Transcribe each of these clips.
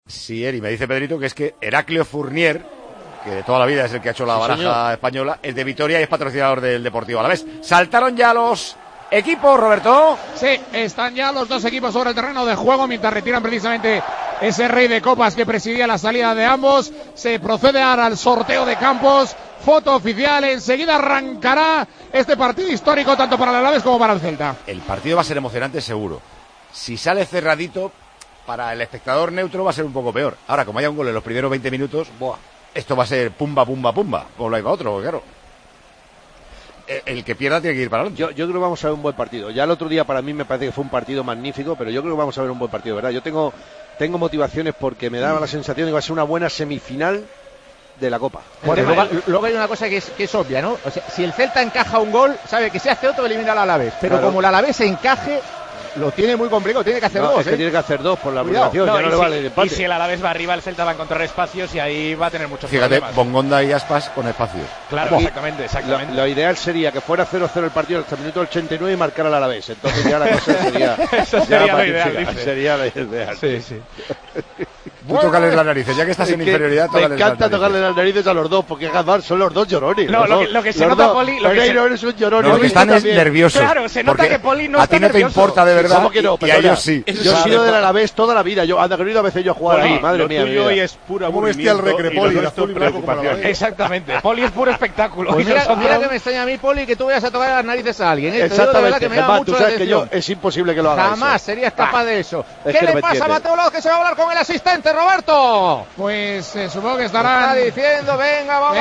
Sí, Eri, me dice Pedrito que es que Heraclio Fournier, que de toda la vida es el que ha hecho la baraja española, es de Vitoria y es patrocinador del Deportivo Alavés. Saltaron ya los equipos, Roberto. Sí, están ya los dos equipos sobre el terreno de juego mientras retiran precisamente ese rey de copas que presidía la salida de ambos. Se procede ahora al sorteo de campos, foto oficial, enseguida arrancará este partido histórico tanto para el Alavés como para el Celta. El partido va a ser emocionante seguro. Si sale cerradito, para el espectador neutro va a ser un poco peor. Ahora, como haya un gol en los primeros 20 minutos, esto va a ser pumba, pumba, pumba, como lo hay para otro, claro. El que pierda tiene que ir para adelante. Yo creo que vamos a ver un buen partido. Ya el otro día para mí me parece que fue un partido magnífico, pero yo creo que vamos a ver un buen partido, ¿verdad? Yo tengo motivaciones porque me da la sensación de que va a ser una buena semifinal de la Copa. Bueno, luego hay una cosa que es obvia, ¿no? O sea, si el Celta encaja un gol, sabe que si hace otro elimina al Alavés, pero claro, como el Alavés encaje, lo tiene muy complicado, tiene que hacer dos. Es que tiene que hacer dos por la obligación, ya no le vale el empate. Y si el Alavés va arriba, el Celta va a encontrar espacios y ahí va a tener muchos problemas. Fíjate, Bongonda y Aspas con espacios. Claro, exactamente. Lo ideal sería que fuera 0-0 el partido hasta el minuto 89 y marcar al Alavés. Entonces ya la cosa sería... Eso sería lo ideal, sería lo ideal. Sí. Tú tócales las narices, ya que estás en inferioridad, me encanta tocarle las narices a los dos, porque además son los dos llorones. No, lo que se nota, Poli... Eres un llorón. Lo que están es nerviosos. Claro, se nota que Poli no está nervioso. A ti no te importa de verdad, ¿cómo que no? Y a ellos sí. Yo he sido del Alavés toda la vida. Yo he ido a veces yo a jugar ahí, madre mía. Lo tuyo es puro aburrimiento. ¿Cómo vestía el Recrepoli? Azul y blanco como la Exactamente. Poli es puro espectáculo. Pues mira que me extraña a mí, Poli, que tú vayas a tocar las narices a alguien. Exactamente. Germán, tú sabes que yo es imposible que lo haga. Jamás serías capaz de eso. ¿Qué le pasa a Mateo Laoz, que se va a hablar con el asistente, Roberto? Pues supongo que estará diciendo, venga, vamos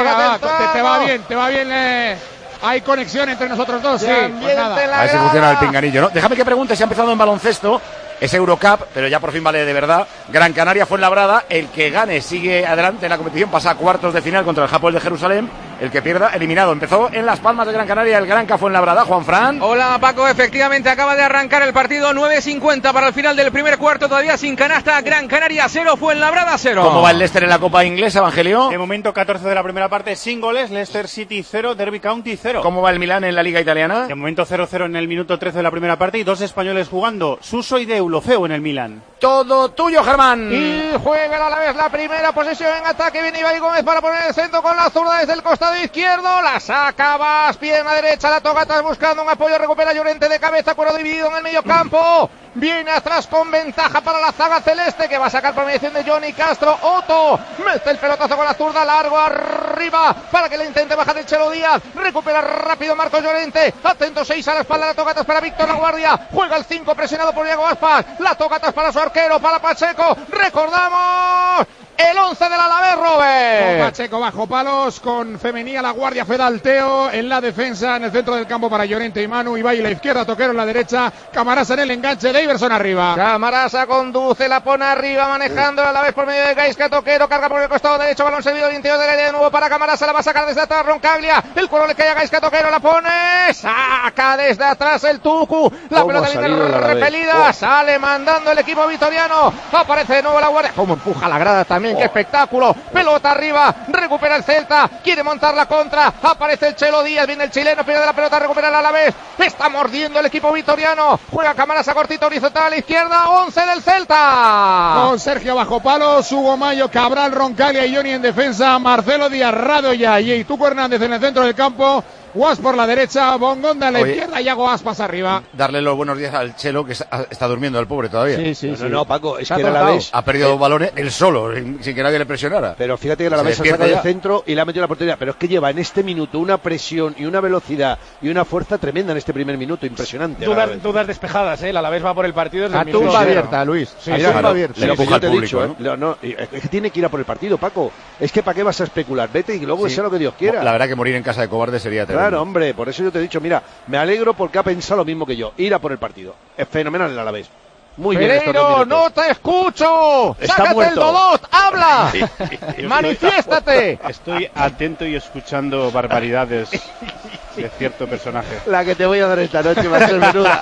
a te va bien. Hay conexión entre nosotros dos, sí. Pues a ver si funciona el pinganillo, ¿no? Déjame que pregunte si ha empezado en baloncesto. Es Eurocup, pero ya por fin vale de verdad. Gran Canaria, Fuenlabrada. El que gane sigue adelante en la competición, pasa a cuartos de final contra el Hapoel de Jerusalén. El que pierda, eliminado. Empezó en Las Palmas de Gran Canaria el Gran Fuenlabrada. Juanfran. Hola, Paco. Efectivamente, acaba de arrancar el partido. 9:50 para el final del primer cuarto. Todavía sin canasta. Gran Canaria 0, Fuenlabrada 0. ¿Cómo va el Leicester en la Copa Inglesa, Evangelio? De momento 14 de la primera parte sin goles. Leicester City 0, Derby County 0. ¿Cómo va el Milán en la Liga Italiana? De momento 0-0 en el minuto 13 de la primera parte y dos españoles jugando. Suso y Deulofeu en el Milán. Todo tuyo, Germán. Y juega a la vez la primera posesión en ataque. Viene Ibai Gómez para poner el centro con la zurda desde el costado izquierdo. La saca Bas, pierna derecha, la toca atrás buscando un apoyo. Recupera Llorente de cabeza, cuero dividido en el medio campo. Viene atrás con ventaja para la zaga celeste, que va a sacar por mediación de Johnny Castro. Otto mete el pelotazo con la zurda, largo arriba para que le intente bajar el Chelo Díaz. Recupera rápido Marcos Llorente. Atento, 6 a la espalda, la toca atrás para Víctor Laguardia. Juega el 5 presionado por Diego Aspas. La toca atrás para su arquero, para Pacheco. Recordamos el 11 del Alavés, Robert. Con Pacheco bajo palos, con Femenía, La Guardia, Fedalteo en la defensa, en el centro del campo para Llorente y Manu. Ibai en la izquierda, Toquero en la derecha, Camarasa en el enganche, Daverson arriba. Camarasa conduce, la pone arriba, manejando a la vez por medio de Gaisca. Toquero carga por el costado derecho, balón servido al interior del área de nuevo para Camarasa, la va a sacar desde atrás Roncaglia. El cuero le cae a Gaisca, Toquero la pone, saca desde atrás el Tucu. La pelota viene repelida, sale mandando el equipo vitoriano. Aparece de nuevo La Guardia. Cómo empuja la grada también, qué espectáculo. Pelota arriba, recupera el Celta, quiere montar la contra. Aparece el Chelo Díaz, viene el chileno, pierde la pelota, recupera el Alavés. Está mordiendo el equipo vitoriano. Juega Camarasa cortito, horizontal a la izquierda. 11 del Celta. Con Sergio bajo palos, Hugo Mayo, Cabral, Roncaglia y Johnny en defensa. Marcelo Díaz, Radoya y Tuco Hernández en el centro del campo. Guas por la derecha, Bongonda en la izquierda y Iago Aspas arriba. Darle los buenos días al Chelo, que está durmiendo el pobre todavía. Sí. No, Paco, es que el Alavés ha perdido dos balones él solo, sin que nadie le presionara. Pero fíjate que el Alavés ha sacado de centro y le ha metido la portería. Pero es que lleva en este minuto una presión y una velocidad y una fuerza tremenda en este primer minuto, impresionante. Dudas despejadas, ¿eh? El Alavés va por el partido desde la tumba abierta, Luis. Sí, la tumba abierta. Lo que yo te he dicho, ¿no? Es que tiene que ir a por el partido, Paco. Es que ¿para qué vas a especular? Vete y luego sea lo que Dios quiera. La verdad que morir en casa de cobarde sería tremendo. Claro, hombre, por eso yo te he dicho, mira, me alegro porque ha pensado lo mismo que yo, ir a por el partido. Es fenomenal el Alavés. Muy bien. Pereiro, no te escucho. Sácate el Dodot, habla. Manifiéstate. Estoy atento y escuchando barbaridades de cierto personaje. La que te voy a dar esta noche va a ser menuda.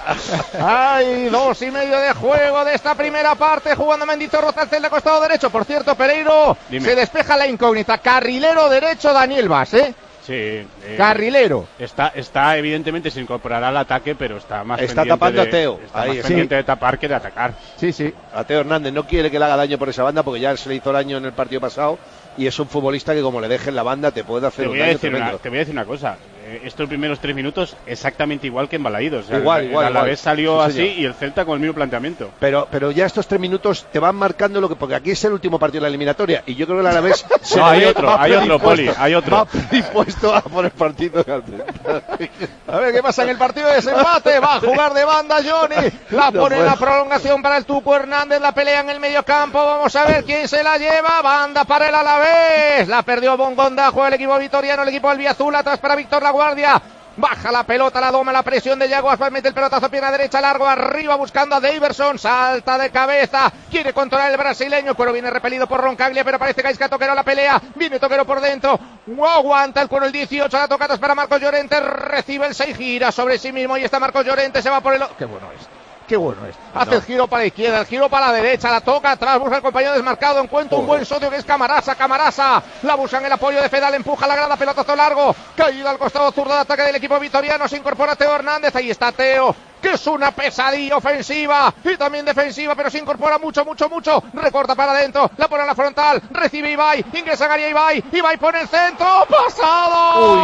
Hay 2:30 de juego de esta primera parte, jugando Mendito Roza de costado derecho. Por cierto, Pereiro, se despeja la incógnita. Carrilero derecho Daniel Bas, Sí. Carrilero. Está evidentemente se incorporará al ataque, pero está más Está pendiente tapando de, a Teo. Está Ahí, más sí. pendiente de tapar que de atacar. Sí. A Teo Hernández no quiere que le haga daño por esa banda porque ya se le hizo daño en el partido pasado y es un futbolista que como le dejen la banda te puede hacer un daño tremendo. Te voy a decir una cosa. Estos primeros 3 minutos exactamente igual que en Balaídos. Igual. El Alavés salió Sí, así señor. y el Celta con el mismo planteamiento. Pero ya estos 3 minutos te van marcando lo que, porque aquí es el último partido de la eliminatoria y yo creo que el Alavés se No, le hay ve otro, más hay otro, predispuesto- Poli, hay otro. más predispuesto a poner partido. A ver qué pasa en el partido de desempate. Va a jugar de banda Johnny. La No pone en puedo. la prolongación para el Tuco Hernández. La pelea en el medio campo. Vamos a ver quién se la lleva. Banda para el Alavés. La perdió Bongonda. Juega el equipo vitoriano. El equipo albiazul. Atrás para Víctor Laguardia. Baja la pelota, la doma, la presión de Yago Aspas, mete el pelotazo, pierna derecha, largo, arriba, buscando a Daverson, salta de cabeza, quiere controlar el brasileño, Cuero viene repelido por Roncaglia, pero parece que Isca Toquero la pelea, viene Toquero por dentro, aguanta el Cuero el 18, la tocatas para Marcos Llorente, recibe el 6, gira sobre sí mismo, y está Marcos Llorente, se va por el... ¡Qué bueno es! ¡Qué bueno es! Hace el giro para la izquierda, el giro para la derecha, la toca atrás, busca el compañero desmarcado, encuentra un buen socio que es Camarasa, la buscan el apoyo de Fedal, empuja la grada, pelotazo largo, caído al costado zurdo de ataque del equipo vitoriano, se incorpora Teo Hernández, ahí está Teo, que es una pesadilla ofensiva y también defensiva, pero se incorpora mucho, recorta para adentro, la pone a la frontal, recibe Ibai, ingresa Garia Ibai pone el centro, pasado.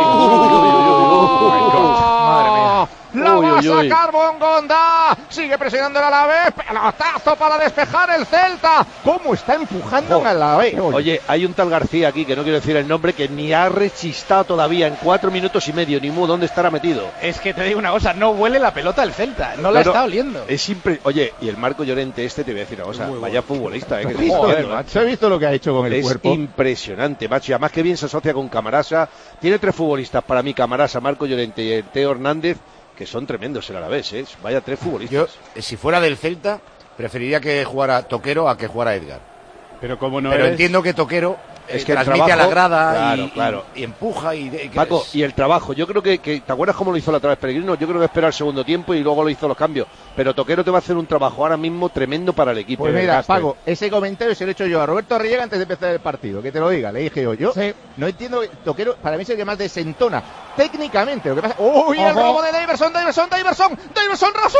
Madre mía. La va a sacar Bongonda, sigue presionando el Alavés, pelotazo para despejar el Celta. ¿Cómo está empujando el Alavés? Oye, hay un tal García aquí, que no quiero decir el nombre, que ni ha rechistado todavía en 4 minutos y medio, ni mu, ¿dónde estará metido? Es que te digo una cosa, no huele la pelota del Celta, no la está oliendo. Es Oye, y el Marco Llorente te voy a decir una cosa, vaya futbolista, que Joder, macho, he visto lo que ha hecho con el es cuerpo. impresionante, macho, y además que bien se asocia con Camarasa. Tiene 3 futbolistas para mí, Camarasa, Marco Llorente y el Teo Hernández, que son tremendos el Alavés, ¿eh? Vaya 3 futbolistas. Yo, si fuera del Celta, preferiría que jugara Toquero a que jugara Edgar. Pero como no Pero eres... entiendo que Toquero Es que el transmite trabajo- a la grada claro. y empuja y Paco, y el trabajo, yo creo que ¿te acuerdas cómo lo hizo la otra vez Peregrino? Yo creo que espera el segundo tiempo y luego lo hizo los cambios, pero Toquero te va a hacer un trabajo ahora mismo tremendo para el equipo. Pues mira, Desgaste. Paco, ese comentario se lo he hecho yo a Roberto Arriaga antes de empezar el partido, que te lo diga, le dije yo no entiendo, Toquero para mí es el que más desentona técnicamente, lo que pasa... ¡Uy, el robo de Daverson, raso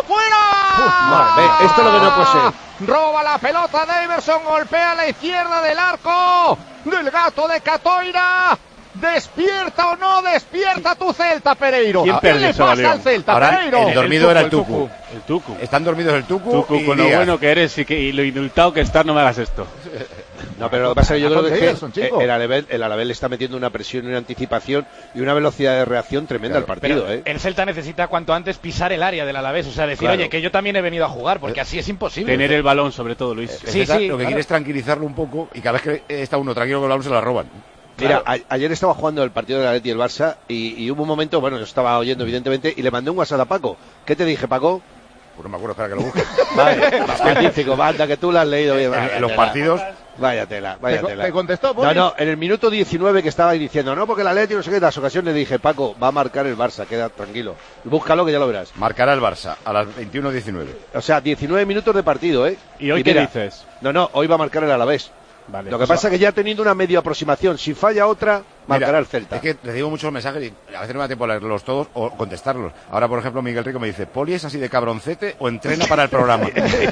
fuera! Esto es lo que no puede ser. Roba la pelota Daverson, golpea a la izquierda del arco del gato de Catoira. ¿Despierta o no despierta tu Celta, Pereiro? ¿Quién ¿Qué le perdió, pasa León? al Celta, Ahora, Pereiro? el dormido era el Tucu. El Tucu. Están dormidos el Tucu y Con lo Díaz. bueno que eres y lo indultado que estás, no me hagas esto. No, pero lo que pasa es que yo creo que, Daverson, chico. el Alavés le está metiendo una presión y una anticipación y una velocidad de reacción tremenda al partido, Pero ¿eh? el Celta necesita cuanto antes pisar el área del Alavés, o sea, decir, Claro. oye, que yo también he venido a jugar, porque así es imposible. Tener el balón, sobre todo, Luis. El Sí, Celta sí, lo que claro. quiere es tranquilizarlo un poco y cada vez que está uno tranquilo con el balón se la roban. Mira, ayer estaba jugando el partido del Atleti y el Barça y hubo un momento, bueno, yo estaba oyendo evidentemente y le mandé un WhatsApp a Paco. ¿Qué te dije, Paco? Pues no me acuerdo, espera que lo busque. Vale, magnífico, banda, que tú lo has leído bien. En los partidos... Vaya tela. ¿Te contestó, Poli? No, en el minuto 19 que estaba diciendo, no, porque el Atleti no sé qué, las ocasiones le dije, Paco, va a marcar el Barça, queda tranquilo. Búscalo que ya lo verás. Marcará el Barça a las 21:19. O sea, 19 minutos de partido, ¿eh? ¿Y hoy qué mira, dices? No, hoy va a marcar el Alavés. Vale, Lo que pasa es que ya teniendo una media aproximación, si falla otra, marcará el Celta. Es que recibo muchos mensajes y a veces no me da tiempo a leerlos todos o contestarlos. Ahora, por ejemplo, Miguel Rico me dice, ¿Poli es así de cabroncete o entrena para el programa?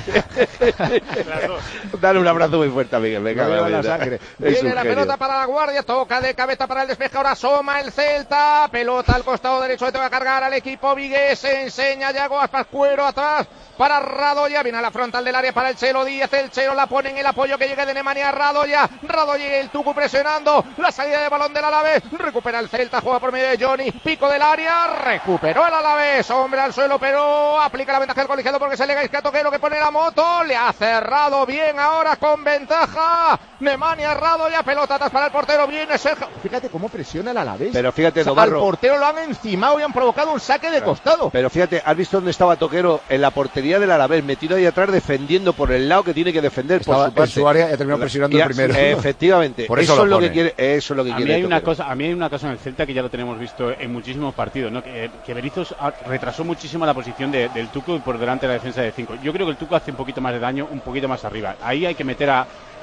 Dale un abrazo muy fuerte a Miguel, venga. Me lleva venga, la sangre. es Viene un la genio. pelota para la Guardia, toca de cabeza para el despeje, ahora asoma el Celta, pelota al costado derecho, te va a cargar al equipo Vigués, se enseña Yago Aspas, Cuero atrás para Radoya, viene a la frontal del área para el Chelo Díaz, el Chelo la pone en el apoyo que llega de Nemanja Radoya y el Tucu presionando, la salida de balón del Alavés, recupera el Celta, juega por medio de Johnny, pico del área, recuperó el Alavés, hombre al suelo, pero aplica la ventaja del colegiado porque se le Isca Toquero que pone la moto, le ha cerrado bien ahora con ventaja, Nemanja Radoya, pelota atrás para el portero, viene Sergio, fíjate cómo presiona el Alavés, Pero fíjate, al Domarro, portero lo han encimado y han provocado un saque de costado. pero fíjate, ¿has visto dónde estaba Toquero? En la portería del Alavés, metido ahí atrás defendiendo por el lado que tiene que defender Estaba por su parte. en su área y ha terminado presionando el primero. Efectivamente, Por eso eso lo es lo que pone. quiere, eso es lo que A quiere mí hay una Toquero. cosa, en el Celta que ya lo tenemos visto en muchísimos partidos, ¿no? Que Berizos retrasó muchísimo la posición del Tucu por delante de la defensa de 5. Yo creo que el Tucu hace un poquito más de daño, un poquito más arriba. Ahí hay que meter a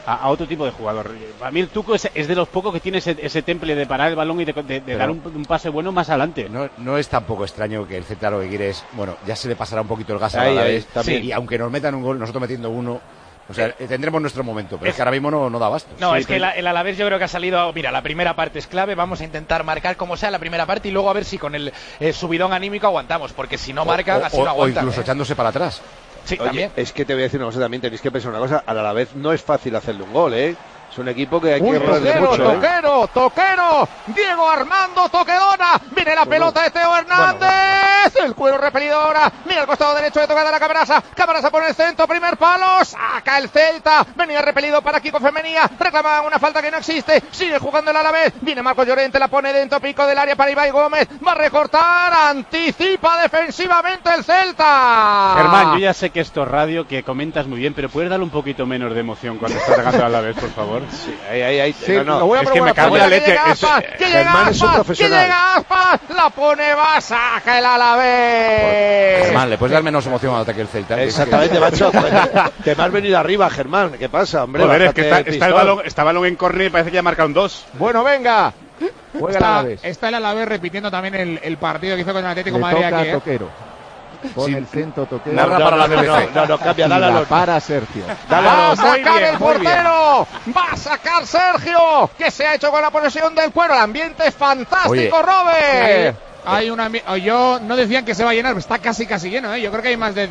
a otro tipo de jugador. Para mí el Tuco es de los pocos que tiene ese temple de parar el balón y de dar un pase bueno más adelante. No es tampoco extraño que el Celta lo que quiere es, bueno, ya se le pasará un poquito el gas a la vez, y aunque nos metan un gol, nosotros metiendo uno, o sea, tendremos nuestro momento, pero es que ahora mismo no da abasto. No, es que el Alavés yo creo que ha salido, mira, la primera parte es clave, vamos a intentar marcar como sea la primera parte y luego a ver si con el subidón anímico aguantamos, porque si no marcan, así no aguantan. O incluso echándose para atrás. Sí, oye, también. Es que te voy a decir una cosa, también tenéis que pensar una cosa, al Alavés no es fácil hacerle un gol, ¿eh? Es un equipo que hay que rodearle mucho. Toquero, Diego Armando Toquedona, viene la pelota de Teo Hernández, el cuero repelido ahora, mira el costado derecho de tocada la Camarasa por el centro, primer palo, saca el Celta, venía repelido para Kiko Femenía, reclama una falta que no existe, sigue jugando el Alavés, viene Marcos Llorente, la pone dentro, pico del área para Ibai Gómez, va a recortar, anticipa defensivamente el Celta. Germán, yo ya sé que esto es radio, que comentas muy bien, pero ¿puedes darle un poquito menos de emoción cuando estás regando al Alavés, por favor? Sí, ahí. Sí, lo voy a es que me cago en la leche. Germán es un profesional. Que llega Aspas, la pone, saca el Alavés. Germán, ¿le puedes dar menos emoción al ataque del Celta? Exactamente, macho. Te me has venido arriba, Germán. ¿Qué pasa, hombre? Joder, es que está el balón en córner y parece que ya marca un 2. Bueno, venga. Está el Alavés repitiendo también el partido que hizo con el Atlético de Madrid aquí. Toquero. Con el centro Toquero. Narra para la BBC. No, cambia, dale a los. Para Sergio. Va a sacar el portero. Va a sacar Sergio. ¿Qué se ha hecho con la posesión del cuero? El ambiente es fantástico, Robert. Yo no decían que se va a llenar, pero está casi lleno, ¿eh? Yo creo que hay más de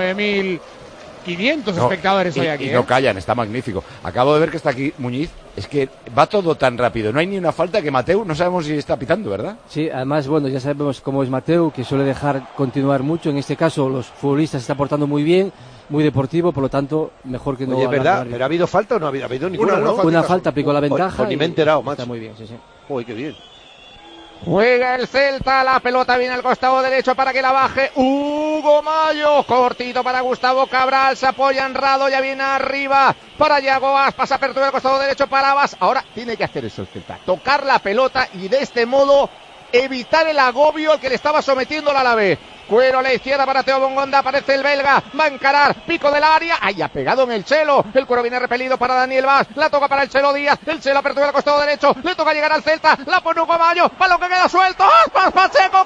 19.500 espectadores hoy aquí. Y no callan, está magnífico. Acabo de ver que está aquí Muñiz. Es que va todo tan rápido. No hay ni una falta que Mateu no sabemos si está pitando, ¿verdad? Sí, además, bueno, ya sabemos cómo es Mateu, que suele dejar continuar mucho. En este caso, los futbolistas se están portando muy bien, muy deportivo, por lo tanto, mejor que no. Oye, es verdad, ¿pero ha habido falta o no ha habido ninguna? Una falta, aplicó la ventaja. Ni me he enterado, macho. Está muy bien, sí. Uy, qué bien. Juega el Celta, la pelota viene al costado derecho para que la baje Hugo Mayo, cortito para Gustavo Cabral, se apoya en Rado, ya viene arriba para Yago Aspas, apertura al costado derecho para Abas. Ahora tiene que hacer eso el Celta, tocar la pelota y de este modo evitar el agobio al que le estaba sometiendo el Alavés. Cuero a la izquierda para Teo Bongonda, aparece el belga, va a encarar, pico del área, ha pegado en el Chelo, el cuero viene repelido para Daniel Vaz, la toca para el Chelo Díaz, el Chelo apertura al costado derecho, le toca llegar al Celta, la pone Hugo Mayo, balón que queda suelto, Aspas, Pacheco,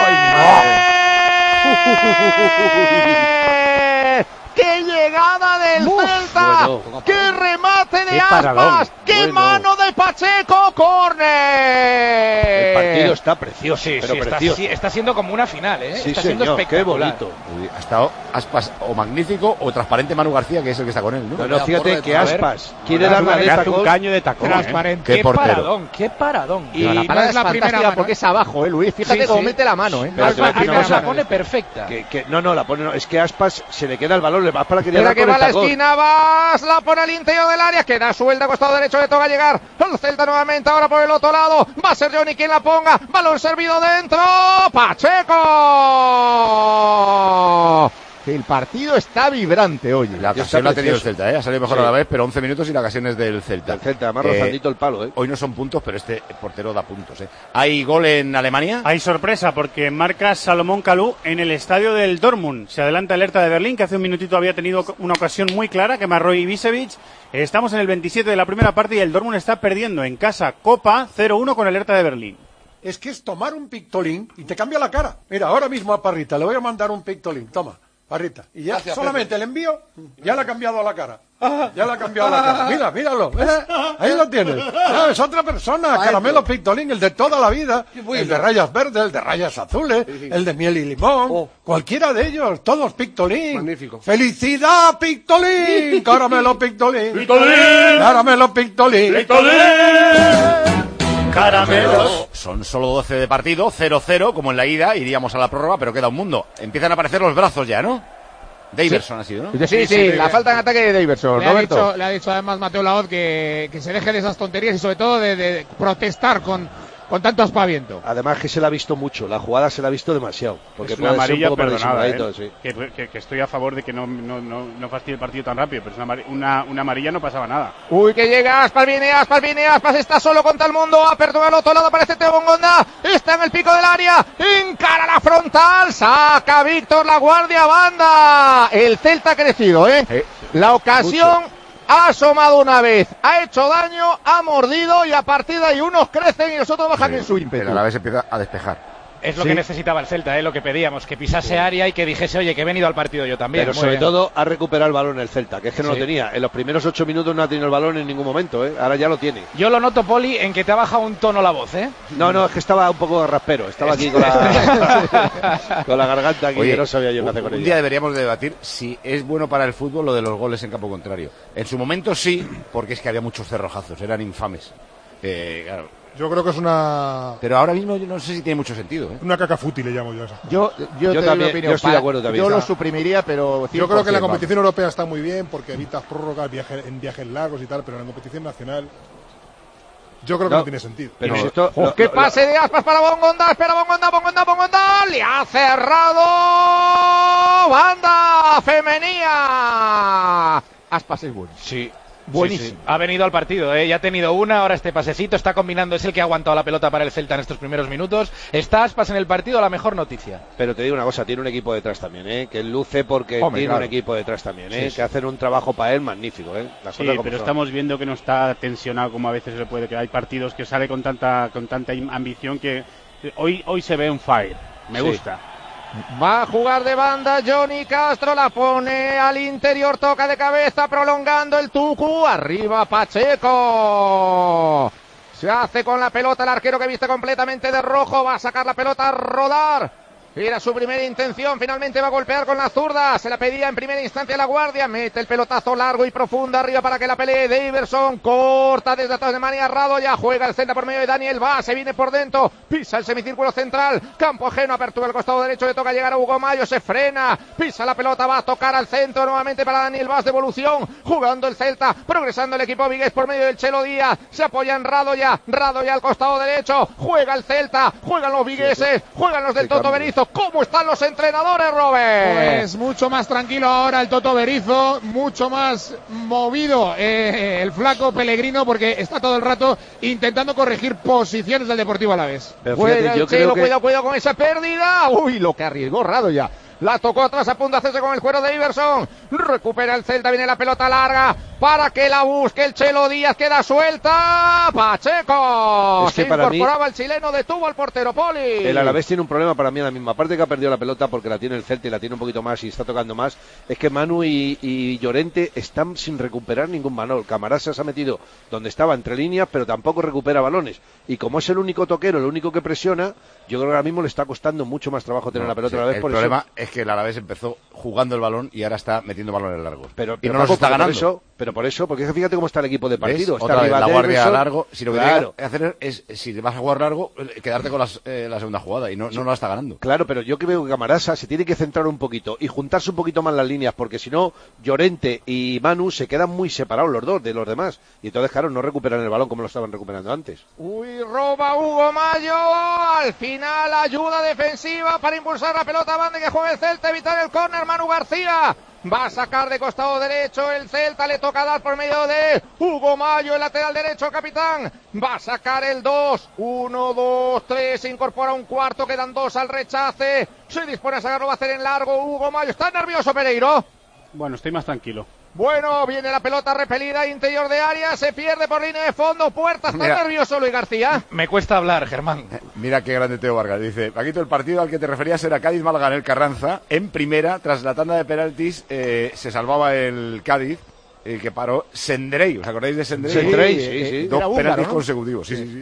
córner. ¡Qué llegada del Celta! Bueno, ¡qué remate de Aspas! ¡Qué mano de Pacheco! ¡Córner! El partido está precioso, pero precioso. Está siendo como una final, ¿eh? Sí, está señor, siendo espectacular. Qué bonito. Ha estado Aspas o magnífico o transparente Manu García, que es el que está con él, ¿no? No, fíjate que Aspas quiere darle de tacón. Un caño de tacón. Transparente. ¡Qué paradón! ¡Qué paradón! Y la parada es la primera porque es abajo, Luis. Fíjate cómo mete la mano, La pone perfecta. La pone, es que Aspas se le queda el balón, le va para que va a la esquina, Vas, la pone al interior del área, queda suelta, costado derecho, le toca llegar el Celta nuevamente, ahora por el otro lado, va a ser Johnny quien la ponga, balón servido dentro, Pacheco. El partido está vibrante hoy. La ocasión la ha tenido el Celta, ha salido mejor a la vez, pero 11 minutos y la ocasión es del Celta. El Celta, además rozandito el palo, Hoy no son puntos, pero este portero da puntos, ¿Hay gol en Alemania? Hay sorpresa, porque marca Salomón Kalou en el estadio del Dortmund. Se adelanta el Hertha de Berlín, que hace un minutito había tenido una ocasión muy clara, que marcó Ibišević. Estamos en el 27 de la primera parte y el Dortmund está perdiendo en casa Copa 0-1 con el Hertha de Berlín. Es que es tomar un pictolín y te cambia la cara. Mira, ahora mismo a Parrita le voy a mandar un pictolín, toma. Parrita. Y ya gracias, solamente Pepe. El envío, ya le ha cambiado la cara. Ya le ha cambiado la cara. Mira, míralo. Ahí lo tienes. Ya, es otra persona. Caramelo Pictolín, el de toda la vida. El de rayas verdes, el de rayas azules, el de miel y limón. Cualquiera de ellos. Todos Pictolín. Magnífico. ¡Felicidad, Pictolín! Caramelo Pictolín. ¡Pictolín! Caramelo Pictolín. ¡Pictolín! Caramelos. Son solo 12 de partido, 0-0, como en la ida, iríamos a la prórroga, pero queda un mundo. Empiezan a aparecer los brazos ya, ¿no? Daverson ha sido, ¿no? Sí, la falta en ataque de Daverson, Roberto. Le ha dicho además Mateo Laoz que se deje de esas tonterías y sobre todo de protestar con tanto aspaviento. Además que se la ha visto mucho, la jugada se la ha visto demasiado. Porque es una amarilla perdonada, sí. que estoy a favor de que no fastidie el partido tan rápido, pero es una amarilla, no pasaba nada. Uy, que llega Aspas, viene Aspas, está solo contra el mundo, apertura al otro lado, aparece Teo Bongonda, está en el pico del área, encara la frontal, saca Víctor la guardia banda. El Celta ha crecido, La ocasión... ha asomado una vez, ha hecho daño, ha mordido y a partir de ahí unos crecen y los otros bajan en su ímpetu. El Alavés empieza a despejar. Es lo que necesitaba el Celta, lo que pedíamos, que pisase área y que dijese, oye, que he venido al partido yo también. Pero sobre todo ha recuperado el balón el Celta, que es que no lo tenía. En los primeros 8 minutos no ha tenido el balón en ningún momento, ahora ya lo tiene. Yo lo noto, Poli, en que te ha bajado un tono la voz, No, es que estaba un poco raspero, estaba aquí con la garganta aquí. Oye, que no sabía yo qué hacer con ella. Un día deberíamos debatir si es bueno para el fútbol lo de los goles en campo contrario. En su momento sí, porque es que había muchos cerrojazos, eran infames. Claro. Yo creo que es una... Pero ahora mismo yo no sé si tiene mucho sentido. Una caca fútil le llamo yo a esa. Yo también, yo estoy de acuerdo también. Yo lo suprimiría, pero 100%, yo creo que la competición europea está muy bien porque evitas prórrogas, en viajes largos y tal, pero en la competición nacional yo creo que no tiene sentido. Pero esto, ¡Qué pase de Aspas para Bongonda! Espera Bongonda, le ha cerrado banda femenina. Aspas es bueno. Sí. Buenísimo. Sí. Ha venido al partido, ya ha tenido una, ahora este pasecito, está combinando, es el que ha aguantado la pelota para el Celta en estos primeros minutos. Está Aspas en el partido, la mejor noticia. Pero te digo una cosa, tiene un equipo detrás también, que luce porque tiene un equipo detrás también, que hacen un trabajo para él magnífico, pero estamos viendo que no está tensionado como a veces se le puede, que hay partidos que sale con tanta ambición que hoy se ve un fire. Me gusta. Va a jugar de banda Johnny Castro, la pone al interior, toca de cabeza, prolongando el Tucu, arriba Pacheco. Se hace con la pelota el arquero que viste completamente de rojo, va a sacar la pelota a rodar. Era su primera intención, finalmente va a golpear con la zurda, se la pedía en primera instancia la Guardia, mete el pelotazo largo y profundo arriba para que la pelee Daverson, corta desde atrás de Mani Arrado, ya juega el Celta por medio de Daniel Vaz, se viene por dentro, pisa el semicírculo central, campo ajeno, apertura al costado derecho, le toca llegar a Hugo Mayo, se frena, pisa la pelota, va a tocar al centro nuevamente para Daniel Vaz, devolución, jugando el Celta, progresando el equipo vigués por medio del Chelo Díaz, se apoya en Radoya al costado derecho, juega el Celta, juegan los vigueses, juegan los del Toto Berizzo. ¿Cómo están los entrenadores, Robert? Pues mucho más tranquilo ahora el Toto Berizzo, mucho más movido el flaco Pellegrino, porque está todo el rato intentando corregir posiciones del Deportivo Alavés. Juega el Chelo, cuidado con esa pérdida. Uy, lo que arriesgó Radoya. La tocó atrás, a punto de hacerse con el cuero de Iverson. Recupera el Celta, viene la pelota larga para que la busque el Chelo Díaz, queda suelta. Pacheco. Es que se para incorporaba el chileno, detuvo al portero Poli. El Alavés tiene un problema para mí en la misma parte que ha perdido la pelota porque la tiene el Celta y la tiene un poquito más y está tocando más. Es que Manu y Llorente están sin recuperar ningún balón. Camarasa se ha metido donde estaba entre líneas, pero tampoco recupera balones. Y como es el único toquero, el único que presiona, yo creo que ahora mismo le está costando mucho más trabajo tener la pelota a la vez. El problema es que el Alavés empezó jugando el balón y ahora está metiendo balones largos. Pero no nos está ganando. Por eso, porque fíjate cómo está el equipo de partido. Está otra vez la guardia largo. Si lo que claro. tienes que hacer es, si vas a jugar largo, quedarte con la segunda jugada y no la está ganando. Claro, pero yo creo que Camarasa se tiene que centrar un poquito y juntarse un poquito más las líneas, porque si no, Llorente y Manu se quedan muy separados los dos de los demás. Y entonces, claro, no recuperan el balón como lo estaban recuperando antes. Uy, roba Hugo Mayo. Al final, ayuda defensiva para impulsar la pelota a banda que juega el Celta, evitar el córner. Manu García va a sacar de costado derecho el Celta, le toca dar por medio de Hugo Mayo, el lateral derecho, el capitán. Va a sacar el 2. 1, 2, 3, se incorpora un cuarto, quedan 2 al rechace. Se dispone a sacarlo, va a hacer en largo Hugo Mayo. ¿Está nervioso Pereiro? Bueno, estoy más tranquilo. Bueno, viene la pelota repelida, interior de área, se pierde por línea de fondo, Puerta, está nervioso Luis García. Me cuesta hablar, Germán. Mira qué grande Teo Vargas, dice, Paquito, el partido al que te referías era Cádiz-Málaga en el Carranza, en primera, tras la tanda de penaltis, se salvaba el Cádiz, que paró Sendrey, ¿os acordáis de Sendrey? Sendrey, sí. 2 penaltis consecutivos, sí.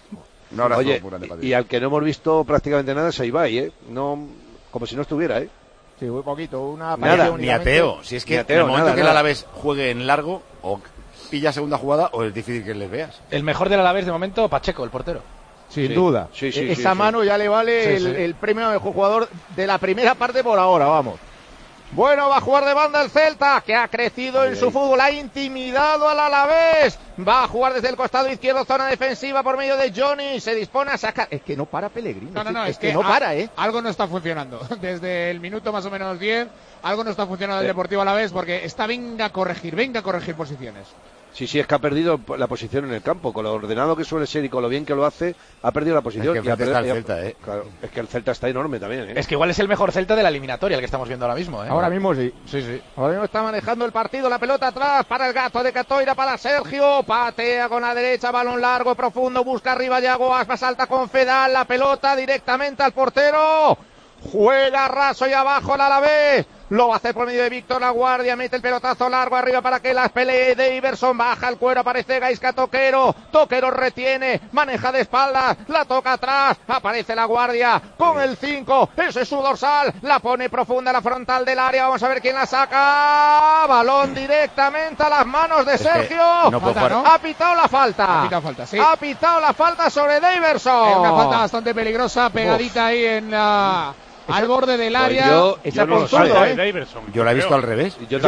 Un abrazo. Oye, y al que no hemos visto prácticamente nada es a Ibai, no, como si no estuviera, Sí, muy poquito, nada, ni a Teo. Si es que en el momento que el Alavés juegue en largo, o pilla segunda jugada, o es difícil que les veas. El mejor del Alavés de momento, Pacheco, el portero. Sin duda. Esa mano ya le vale el premio al mejor jugador de la primera parte por ahora, vamos. Bueno, va a jugar de banda el Celta, que ha crecido en su fútbol, ha intimidado al Alavés. Va a jugar desde el costado izquierdo, zona defensiva por medio de Johnny. Se dispone a sacar. Es que no para Pellegrino. No, es que no para, Algo no está funcionando. Desde el minuto más o menos 10, algo no está funcionando el Deportivo Alavés porque venga a corregir posiciones. Sí, es que ha perdido la posición en el campo. Con lo ordenado que suele ser y con lo bien que lo hace, ha perdido la posición. Es que está el Celta, Claro, es que el Celta está enorme también, Es que igual es el mejor Celta de la eliminatoria, el que estamos viendo ahora mismo, Ahora mismo sí. Sí. Ahora mismo está manejando el partido, la pelota atrás para el Gato de Catoira, para Sergio, patea con la derecha, balón largo, profundo, busca arriba Yago Aspas, salta con Fedal, la pelota directamente al portero. Juega raso y abajo el Alavés. Lo va a hacer por medio de Víctor Laguardia. Mete el pelotazo largo arriba para que las pelee Daverson. Baja el cuero, aparece Gaisca Toquero. Toquero retiene, maneja de espaldas, la toca atrás. Aparece Laguardia con el 5. Ese es su dorsal. La pone profunda en la frontal del área. Vamos a ver quién la saca. Balón directamente a las manos de Sergio. Ha pitado la falta. Ha pitado la falta sobre Daverson. Es una falta bastante peligrosa, pegadita ahí en la... al borde del área. Yo no lo sé, yo la he visto al revés. Yo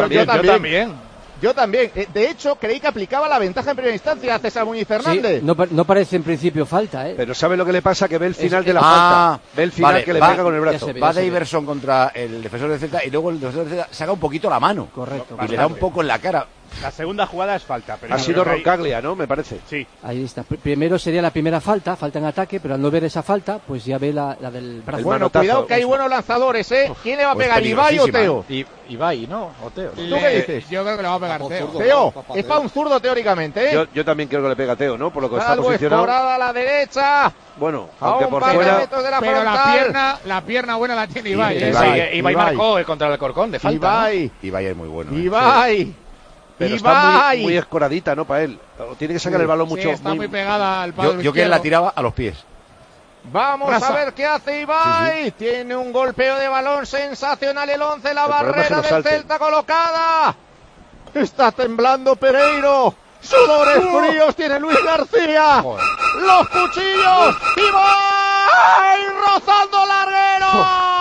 también. De hecho, creí que aplicaba la ventaja en primera instancia a César Muñiz Fernández. Sí, no parece en principio falta, Pero ¿sabe lo que le pasa? Que ve el final de la falta. Ve el final que le pega con el brazo. Va Daverson contra el defensor de Celta y luego el defensor de Celta saca un poquito la mano. Correcto. Y le da un poco en la cara. La segunda jugada es falta. Pero ha sido Roncaglia, ¿no? Me parece. Sí. Ahí está. Primero sería la primera falta en ataque, pero al no ver esa falta, pues ya ve la del brazo. Bueno, cuidado que hay buenos lanzadores, ¿eh? ¿Quién le va a pegar, Ibai o Teo? Ibai, ¿no? O Teo. ¿Tú qué dices? Yo creo que le va a pegar Teo. Teo, es para un zurdo teóricamente, ¿eh? Yo también creo que le pega a Teo, ¿no? Por lo que está Algo posicionado. Escorada a la derecha. Bueno, aunque por fuera. Pero la pierna buena la tiene Ibai. Ibai marcó contra el Alcorcón de falta. Ibai es muy bueno. Ibai. Pero está muy escoradita, ¿no? Para él. Tiene que sacar el balón mucho. Está muy pegada al palo. Yo que él la tiraba a los pies. Vamos a ver qué hace Ibai. Tiene un golpeo de balón sensacional el 11. La barrera del Celta colocada. Está temblando Pereiro. Sudores fríos tiene Luis García. Los cuchillos. Ibai rozando larguero.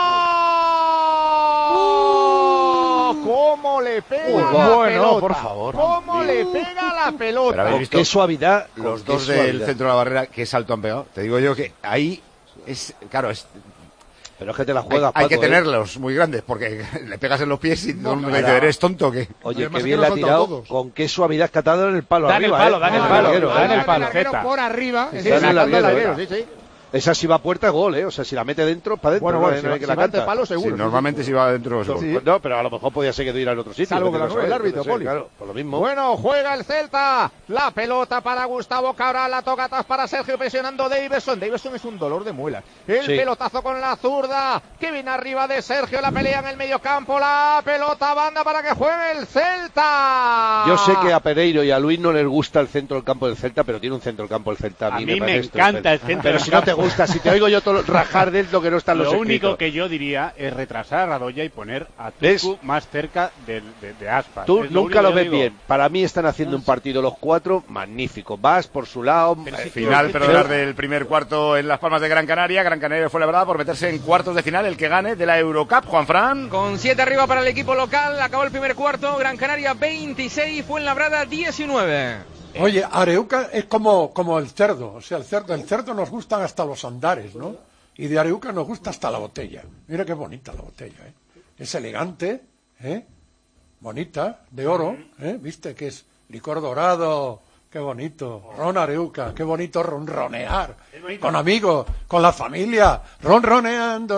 ¿Cómo le pega la pelota? Por favor. ¿Cómo le pega la pelota? Pero habéis visto qué suavidad. Los dos del centro de la barrera, qué salto han pegado. Te digo yo que ahí es, claro, es... Pero es que te la juegas, hay que tenerlos muy grandes, porque le pegas en los pies y no me dice, ¿eres tonto que? Oye, qué bien le ha tirado, todos. Con qué suavidad que ha dado en el palo arriba. Dan el palo. Por arriba. Sí. Esa si va a puerta, gol, ¿eh? O sea, si la mete dentro, para adentro. Bueno, que la canta. Palo seguro. Sí, normalmente si va adentro es gol. Sí. No, pero a lo mejor podía ser que ir al otro sitio. Salvo que lo sabe el árbitro, Poli. Claro, por lo mismo. Bueno, juega el Celta. La pelota para Gustavo Cabral, la toca atrás para Sergio, presionando Daverson. Daverson es un dolor de muelas. El pelotazo con la zurda, que viene arriba de Sergio, la pelea en el medio campo, la pelota banda para que juegue el Celta. Yo sé que a Pereiro y a Luis no les gusta el centro del campo del Celta, pero tiene un centro del campo del Celta. A mí me encanta el centro. Pero si no te gusta, si te oigo yo rajar de lo que no están los escritos. Lo único que yo diría es retrasar a Radoya y poner a Tucu más cerca de Aspas. Tú nunca lo ves bien. Para mí están haciendo un partido los cuatro magnífico. Vas por su lado. Final, pero del primer cuarto en Las Palmas de Gran Canaria. Gran Canaria fue labrada por meterse en cuartos de final, el que gane de la Eurocup. Juanfran. Con 7 arriba para el equipo local. Acabó el primer cuarto. Gran Canaria 26, Fuenlabrada 19. Oye, Areuca es como el cerdo, o sea, el cerdo nos gustan hasta los andares, ¿no? Y de Areuca nos gusta hasta la botella. Mira qué bonita la botella, ¿eh? Es elegante, ¿eh? Bonita, de oro, ¿eh? ¿Viste? Que es licor dorado, qué bonito. Ron Areuca, qué bonito ronronear. Con amigos, con la familia, ronroneando.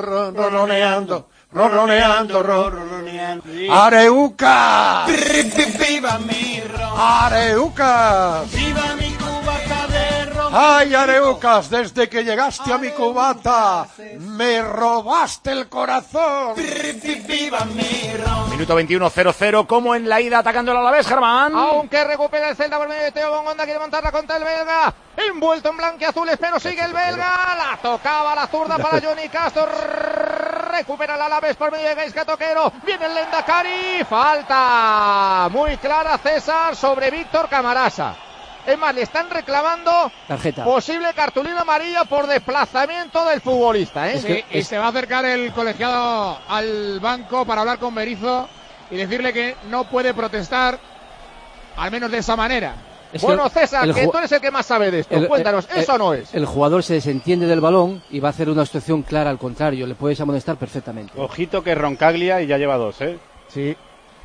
¡Areuca! ¡Viva mi ron! ¡Areuca! ¡Viva mi cubata de ron! ¡Ay, Areucas! Desde que llegaste a mi cubata, me robaste el corazón. ¡Viva mi ron! Minuto 21, 0-0, como en la ida atacando el Alavés, Germán. Aunque recupera el Celta por medio de Teo Bongonda, quiere montarla contra el belga. Envuelto en blanquiazules, pero sigue el belga. La tocaba la zurda para Johnny Castro. Recupera el Alavés por medio de Gaisca Toquero. Viene el Lendakari. Falta muy clara, César, sobre Víctor Camarasa. Es más, le están reclamando tarjeta. Posible cartulina amarilla por desplazamiento del futbolista, ¿eh? Y se va a acercar el colegiado al banco para hablar con Berizzo y decirle que no puede protestar, al menos de esa manera. Bueno, César, que tú eres el que más sabe de esto. Cuéntanos, ¿eso no es? El jugador se desentiende del balón y va a hacer una obstrucción clara al contrario. Le puedes amonestar perfectamente. Ojito que Roncaglia y ya lleva 2, ¿eh? Sí.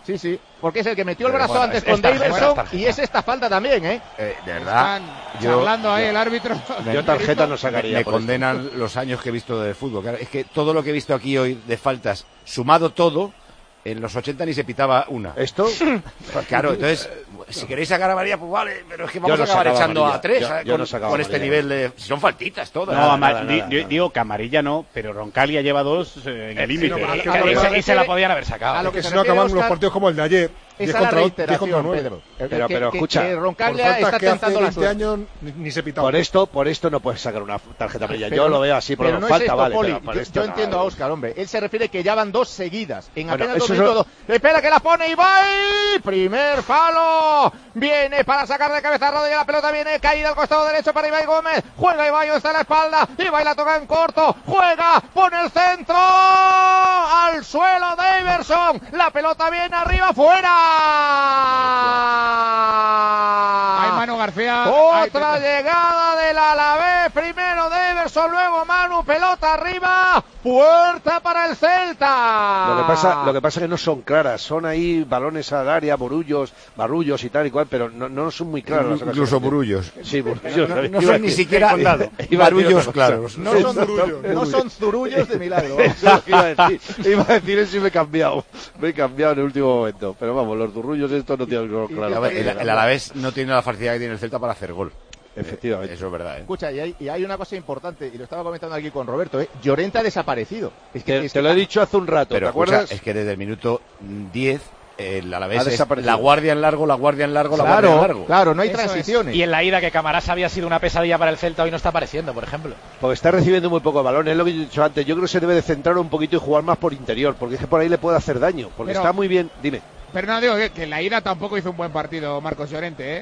Sí, porque es el que metió el brazo antes con Davidson y es esta falta también, ¿eh? De verdad. Están charlando ahí el árbitro. Yo tarjeta no sacaría. Me condenan los años que he visto de fútbol. Claro, es que todo lo que he visto aquí hoy de faltas, sumado todo, en los 80 ni se pitaba una. ¿Esto? Claro, entonces, si queréis sacar a María, pues vale, pero es que vamos a acabar echando a 3 con este nivel de... Si son faltitas todas. No, digo que amarilla no, pero Roncaglia lleva 2 en el límite. Y se la podían haber sacado. A lo que si no acaban los partidos como el de ayer. Esa es la reiteración, Pedro. Pero escucha, que Roncaglia está tentando la suerte. años ni se pitaba. Por esto no puedes sacar una tarjeta amarilla. Yo lo veo así, pero no falta, es esto, vale. Poli. Yo entiendo a Óscar, hombre. Él se refiere que ya van 2 seguidas. En apenas 2 minutos. Espera que la pone Ibai. Primer palo. Viene para sacar de cabeza a Rado y la pelota viene caída al costado derecho para Ibai Gómez. Juega Ibai, está en la espalda. Ibai la toca en corto. Juega, pone el centro. Al suelo Daverson. La pelota viene arriba, fuera. Hay Manu García. Otra llegada del Alavés. Primero Daverson, luego Manu. Pelota arriba. Puerta para el Celta. Lo que pasa es que no son claras. Son ahí balones al área, barullos y tal y cual, pero no son muy claras. Incluso burullos. Sí, burullos. No son ni siquiera barullos claros. No son zurullos de milagro. Iba a decir eso y me he cambiado. Me he cambiado en el último momento. Pero vamos, los zurullos estos no tienen claro. El Alavés no tiene la facilidad que tiene el Celta para hacer gol. Efectivamente. Eso es verdad. Escucha, y hay una cosa importante, y lo estaba comentando aquí con Roberto, Llorente ha desaparecido. Te lo he dicho hace un rato, pero ¿te acuerdas? Escucha, es que desde el minuto 10 el Alavés es la guardia en largo, guardia en largo. Claro, no hay transiciones. Y en la ida que Camarasa había sido una pesadilla para el Celta, hoy no está apareciendo, por ejemplo. Porque está recibiendo muy poco balón, es lo que he dicho antes. Yo creo que se debe de centrar un poquito y jugar más por interior, porque es que por ahí le puede hacer daño, porque está muy bien. Dime. Pero no digo que en la ida tampoco hizo un buen partido Marcos Llorente,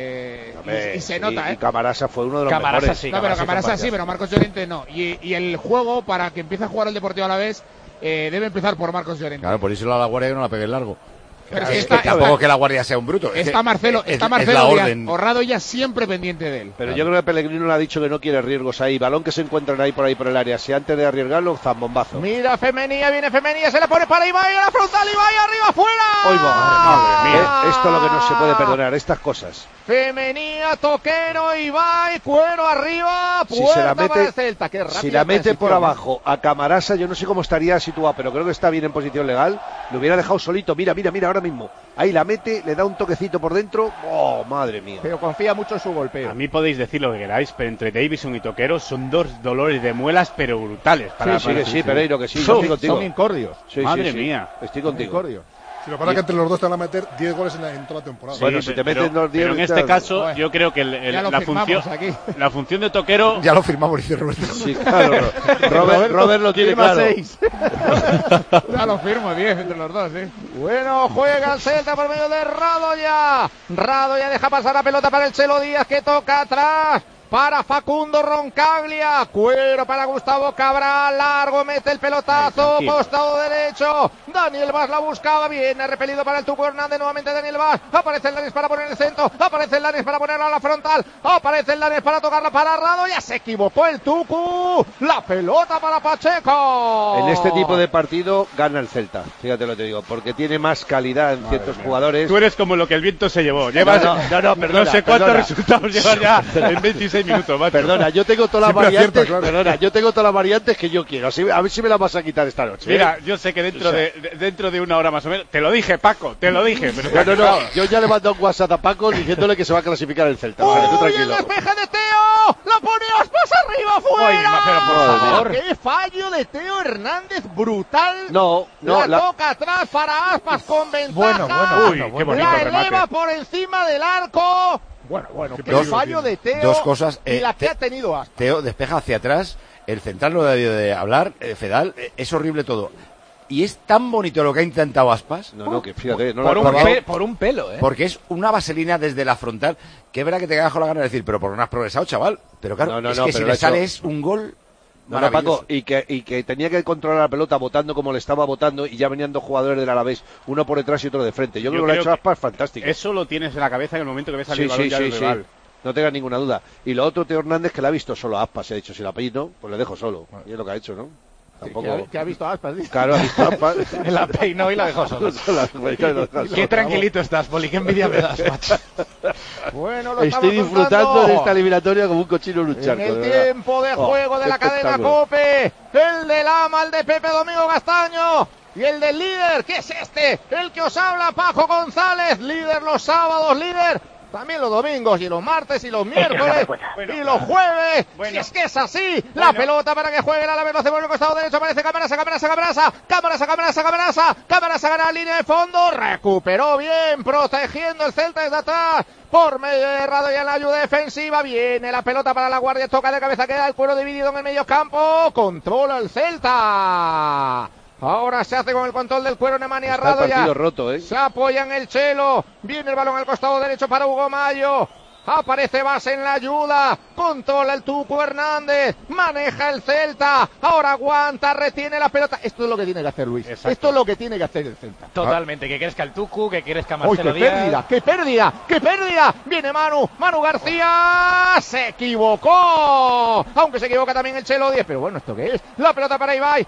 y se nota, Y Camarasa fue uno de los mejores. Sí, no, pero Camarasa sí, pero Marcos Llorente no. Y el juego, para que empiece a jugar el Deportivo Alavés, debe empezar por Marcos Llorente. Claro, por eso la guardia que no la pegue en largo. Pero es que tampoco que la guardia sea un bruto. Está Marcelo Horrado ya siempre pendiente de él. Pero yo creo que Pellegrino le ha dicho que no quiere riesgos ahí. Balón que se encuentran ahí por el área. Si antes de arriesgarlo, zambombazo. Mira, viene Femenía, se la pone para Ibai, a la frontal, Ibai, arriba, fuera. ¡Uy, madre mía! Esto es lo que no se puede perdonar, estas cosas. Femenía, Toquero, Ibai, Cuero arriba, puerta para el Celta. Qué rápida si la mete por abajo a Camarasa, yo no sé cómo estaría situado, pero creo que está bien en posición legal. Lo hubiera dejado solito, mira, ahora mismo. Ahí la mete, le da un toquecito por dentro. ¡Oh, madre mía! Pero confía mucho en su golpeo. A mí podéis decir lo que queráis, pero entre Davison y Toquero son 2 dolores de muelas, pero brutales. Sí, Pereiro, que sí. Yo estoy contigo. Son incordios. Madre mía. Estoy contigo. Si lo pasa que entre los dos te van a meter 10 goles en toda la temporada. Sí, bueno, si te meten los 10... Pero en este caso, yo creo que la función de Toquero... Ya lo firmamos, dice Roberto. Sí, claro. Robert lo tiene claro. 6. Ya lo firmo, 10 entre los dos, Bueno, juega el Celta por medio de Radoya. Radoya deja pasar la pelota para el Chelo Díaz, que toca atrás. Para Facundo Roncaglia, Cuero para Gustavo Cabral, largo, mete el pelotazo, costado derecho, Daniel Vaz la buscaba, viene repelido para el Tuco Hernández, nuevamente Daniel Vaz, aparece el Lanes para poner el centro, aparece el Lanes para ponerla a la frontal, aparece el Lanes para tocarla para Rado, ya se equivocó el Tucu, la pelota para Pacheco. En este tipo de partido gana el Celta, fíjate lo que te digo, porque tiene más calidad en ciertos jugadores. Tú eres como lo que el viento se llevó, llevas perdona, no sé cuántos resultados llevas ya en 26 minutos, macho. Perdona, yo tengo todas las variantes. Perdona, yo tengo todas las variantes que yo quiero. A ver si me las vas a quitar esta noche. Mira, yo sé que dentro de una hora más o menos. Te lo dije, Paco, pero no. Yo ya le mando un WhatsApp a Paco diciéndole que se va a clasificar el Celta. ¡Uy, tú tranquilo! El despeje de Teo! ¡La pone Aspas arriba, fuera! Pero por favor. ¡Qué fallo de Teo Hernández! ¡Brutal! No. La toca atrás para Aspas con ventaja. Bueno, qué bonito la remate. Eleva por encima del arco. Bueno, qué fallo de Teo. Dos cosas. Y la que ha tenido Aspas. Teo despeja hacia atrás. El central no debió de hablar. Fedal, es horrible todo. Y es tan bonito lo que ha intentado Aspas. No, que fíjate. Por un pelo, Porque es una vaselina desde la frontal. Que es verdad que te quedas con la gana de decir, pero por no has progresado, chaval. Pero claro, es que si le sale es un gol. No, Paco, y que tenía que controlar la pelota votando como le estaba votando y ya venían dos jugadores del Alavés, uno por detrás y otro de frente. Yo creo que lo ha hecho Aspas fantástico. Eso lo tienes en la cabeza en el momento que ves al balón ya del rival. No tengas ninguna duda. Y lo otro, Teo Hernández, que la ha visto solo a Aspas, se ha dicho, si la apellido, pues le dejo solo. Y es lo que ha hecho, ¿no? Tampoco. Que ha visto a Aspas. Claro, ha visto a Aspas. La peinó y la dejó sola. Qué tranquilito estás, Poli, qué envidia me das, macho. Bueno, lo estoy estamos disfrutando contando. de esta eliminatoria como un cochino en un charco. En el de verdad. tiempo de juego de qué la cadena espectáculo. COPE, el de Lama, el de Pepe Domingo Castaño y el del líder, que es este, el que os habla, Paco González, líder los sábados, líder también los domingos y los martes y los miércoles y los jueves. Si es que es así, la pelota para que juegue el Alavés, lo hace por el costado derecho, aparece Camarasa, gana la línea de fondo, recuperó bien, protegiendo el Celta desde atrás. Por medio de Rado y en la ayuda defensiva, viene la pelota para la Guardia, toca de cabeza, queda el cuero dividido en el medio campo, controla el Celta. Ahora se hace con el control del cuero Nemanja Está el Radoja. partido roto, ¿eh? Se apoya en el Chelo. Viene el balón al costado derecho para Hugo Mayo. Aparece Base en la ayuda. Controla el Tucu Hernández. Maneja el Celta. Ahora aguanta, retiene la pelota. Esto es lo que tiene que hacer Luis. Exacto. Esto es lo que tiene que hacer el Celta. Totalmente, que crezca el Tucu, que crezca ¡Uy, Marcelo qué Díaz. pérdida! ¡Qué pérdida! ¡Qué pérdida! Viene Manu García. Se equivocó. Aunque se equivoca también el Chelo 10. Pero bueno, ¿esto qué es? La pelota para Ibai.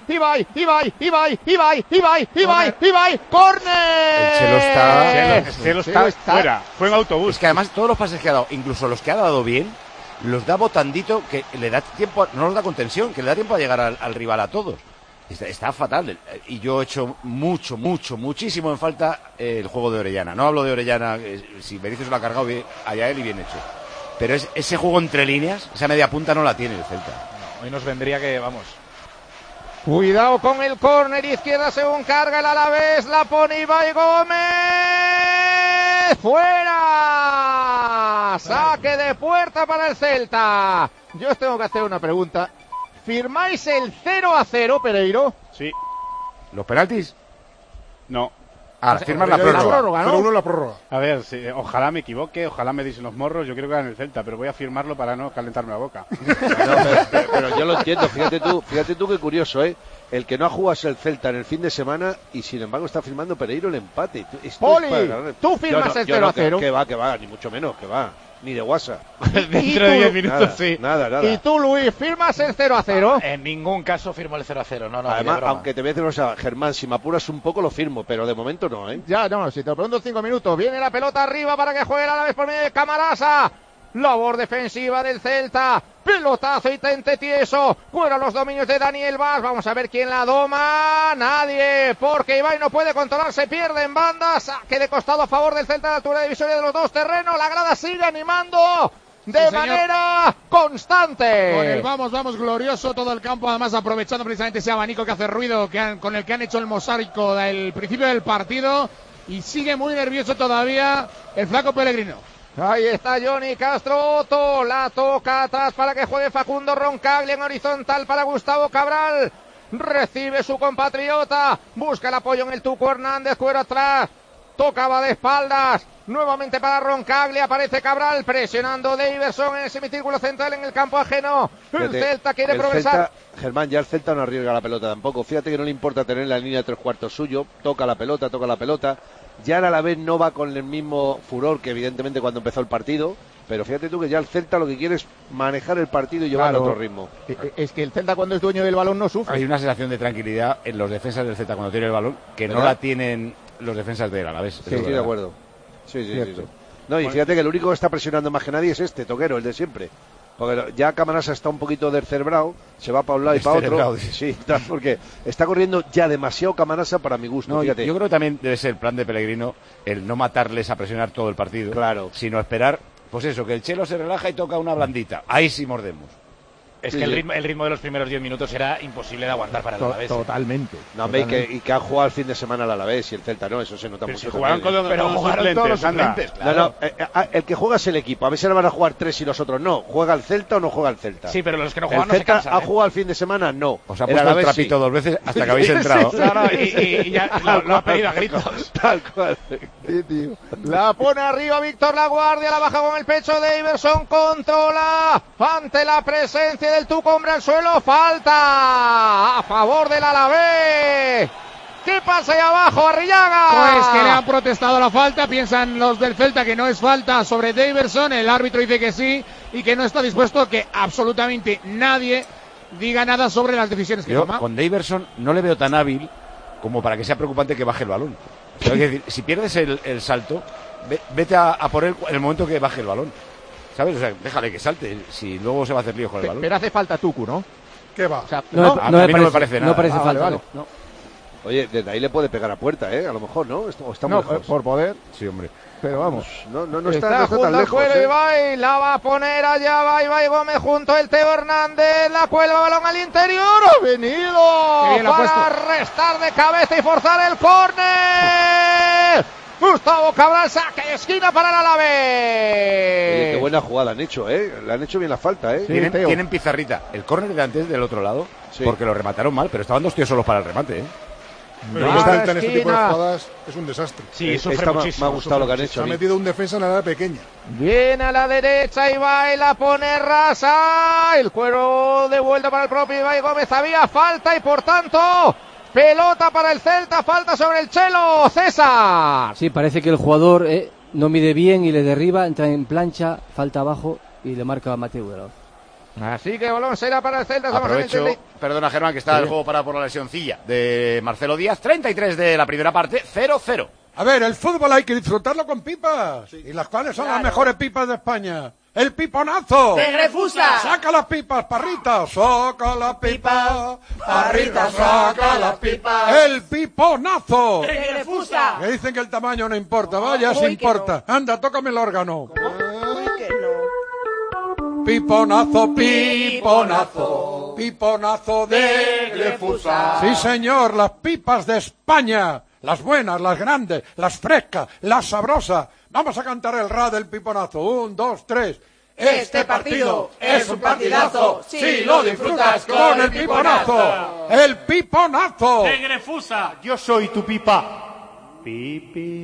¡Córner! El Chelo está... El Chelo está fuera. Fue en autobús. Es que además todos los pases que ha dado, incluso los que ha dado bien, los da botandito, que le da tiempo, no los da con tensión, que le da tiempo a llegar al rival a todos. Está fatal. Y yo he hecho muchísimo en falta el juego de Orellana. No hablo de Orellana, si Berizzo se lo ha cargado bien, allá él y bien hecho. Pero ese juego entre líneas, esa media punta no la tiene el Celta. Hoy nos vendría que, vamos... Cuidado con el córner, izquierda según carga el Alavés, la pone Ibai Gómez, fuera, saque de puerta para el Celta. Yo os tengo que hacer una pregunta, ¿firmáis el 0-0, Pereiro? Sí. ¿Los penaltis? No. Ah, firmas la prórroga. ¿no? 0-1 en la prórroga. A ver, sí, ojalá me equivoque, ojalá me dicen los morros, yo creo que gana el Celta, pero voy a firmarlo para no calentarme la boca. Pero yo lo entiendo, fíjate tú qué curioso, ¿eh? El que no ha jugado es el Celta en el fin de semana y sin embargo está firmando Pereiro el empate. Poli, tú firmas el 0-0. Que va, ni mucho menos, que va. Ni de WhatsApp. Dentro de 10 minutos, nada, sí. Nada. ¿Y tú, Luis, firmas el 0-0? En ningún caso firmo el 0-0, no. Además, aunque te voy a decir una cosa, Germán, si me apuras un poco lo firmo, pero de momento no, ¿eh? Ya, no, si te lo pregunto en 5 minutos. Viene la pelota arriba para que juegue el Alavés por medio de Camarasa. Labor defensiva del Celta. Pelotazo y tente tieso. Fuera los dominios de Daniel Vaz. Vamos a ver quién la doma. Nadie. Porque Ibai no puede controlar. Se pierde en banda. Saque de costado a favor del Celta de altura divisoria de los dos terrenos. La grada sigue animando de manera constante. Con el vamos glorioso todo el campo, además aprovechando precisamente ese abanico que hace ruido con el que han hecho el mosaico del principio del partido, y sigue muy nervioso todavía el flaco Pellegrino. Ahí está Johnny Castro Otto, la toca atrás para que juegue Facundo Roncaglia en horizontal para Gustavo Cabral. Recibe su compatriota, busca el apoyo en el Tucu Hernández, cuero atrás, tocaba de espaldas. Nuevamente para Roncaglia, aparece Cabral presionando Daverson en el semicírculo central en el campo ajeno. El Celta quiere progresar. Germán, ya el Celta no arriesga la pelota tampoco. Fíjate que no le importa tener la línea de 3/4 suyo. Toca la pelota. Ya el Alavés no va con el mismo furor que evidentemente cuando empezó el partido. Pero fíjate tú que ya el Celta lo que quiere es manejar el partido y llevarlo a otro ritmo. Es que el Celta cuando es dueño del balón no sufre. Hay una sensación de tranquilidad en los defensas del Celta cuando tiene el balón que no la tienen los defensas del Alavés. Sí, estoy de acuerdo. Sí. No, y fíjate que el único que está presionando más que nadie es este, Toquero, el de siempre. Porque ya Camarasa está un poquito descerebrado, se va para un lado y para otro. Sí, porque está corriendo ya demasiado Camarasa para mi gusto. No, fíjate. Yo creo que también debe ser el plan de Pellegrino el no matarles a presionar todo el partido. Claro. Sino esperar, pues eso, que el Chelo se relaja y toca una blandita. Ahí sí mordemos. Es que el ritmo de los primeros 10 minutos era imposible de aguantar para el Alavés. Totalmente. No, y que han jugado el fin de semana al Alavés y el Celta no, eso se nota Pero mucho. si jugaron con pero jugaron todos los suplentes, claro. No, el que juega es el equipo. A ver si le van a jugar 3 y los otros no. ¿Juega el Celta o no juega el Celta? Sí, pero los que no juegan el Celta no se cansan. ¿Ha jugado el fin de semana? No. Os ha puesto el trapito 2 veces hasta que habéis entrado. Claro, y ya lo ha pedido a gritos. Tal cual. Sí, tío. La pone arriba Víctor Laguardia, la baja con el pecho de Iverson, controla ante la presencia del Tuco, hombre al suelo, falta a favor del Alavés. ¿Qué pasa ahí abajo, Arrillaga? Pues que le han protestado la falta, piensan los del Celta que no es falta sobre Daverson, el árbitro dice que sí y que no está dispuesto, que absolutamente nadie diga nada sobre las decisiones que Yo toma. con Daverson no le veo tan hábil como para que sea preocupante que baje el balón. O sea, es decir, si pierdes el salto, vete a por él en el momento que baje el balón. ¿Sabes? O sea, déjale que salte, si luego se va a hacer lío con el balón. Pero hace falta Tucu, ¿no? ¿Qué va? O sea, No, a mí no me parece nada. No parece Ah, falta, vale. no. Oye, desde ahí le puede pegar a puerta, a lo mejor, ¿no? O está muy no, lejos. por poder, Sí, hombre. pero vamos. No Está está tan junto al lejos. cuero Ibai, la va a poner allá, va Ibai Gómez junto el Teo Hernández, la cuelga, balón al interior, ha venido Qué bien lo ha para restar de cabeza y forzar el córner. Gustavo Cabral, saque de esquina para el Oye, Alavés. qué buena jugada han hecho, Le han hecho bien la falta, Sí, Tienen, Teo. pizarrita. El córner de antes del otro lado, Sí. porque lo remataron mal, pero estaban 2 tíos solos para el remate, Pero Va el a Celta la en este tipo de esquina. jugadas es un desastre. Sí, Esta sufre me muchísimo. ha gustado lo que han Se hecho. ha a mí. metido un defensa en la área pequeña. Viene a la derecha Ibai, la pone rasa, el cuero de vuelta para el propio Ibai Gómez, había falta y por tanto pelota para el Celta, falta sobre el Chelo, César. Sí, parece que el jugador no mide bien y le derriba, entra en plancha, falta abajo y le marca a Mateu de la Hoz. Así que balón será para el Celta, estamos en el Aprovecho, 30. perdona Germán, que está el juego parado por la lesioncilla de Marcelo Díaz. 33 de la primera parte, 0-0. A ver, el fútbol hay que disfrutarlo con pipas. ¿Y las cuales son las mejores pipas de España? ¡El piponazo! ¡De Grefusa! ¡Saca las pipas, parrita! ¡Saca la pipa! ¡Parrita, saca las pipas! ¡El piponazo! ¡De Grefusa! Que dicen que el tamaño no importa. Vaya, sí Uy, que importa. Anda, tócame el órgano. Uy, que no. Piponazo, piponazo, piponazo de Grefusa. Sí, señor, las pipas de España. Las buenas, las grandes, las frescas, las sabrosas. Vamos a cantar el ra del piponazo. 1, 2, 3. Este partido es un partidazo si lo disfrutas con el piponazo. ¡El piponazo! De Grefusa, yo soy tu pipa. Pipi.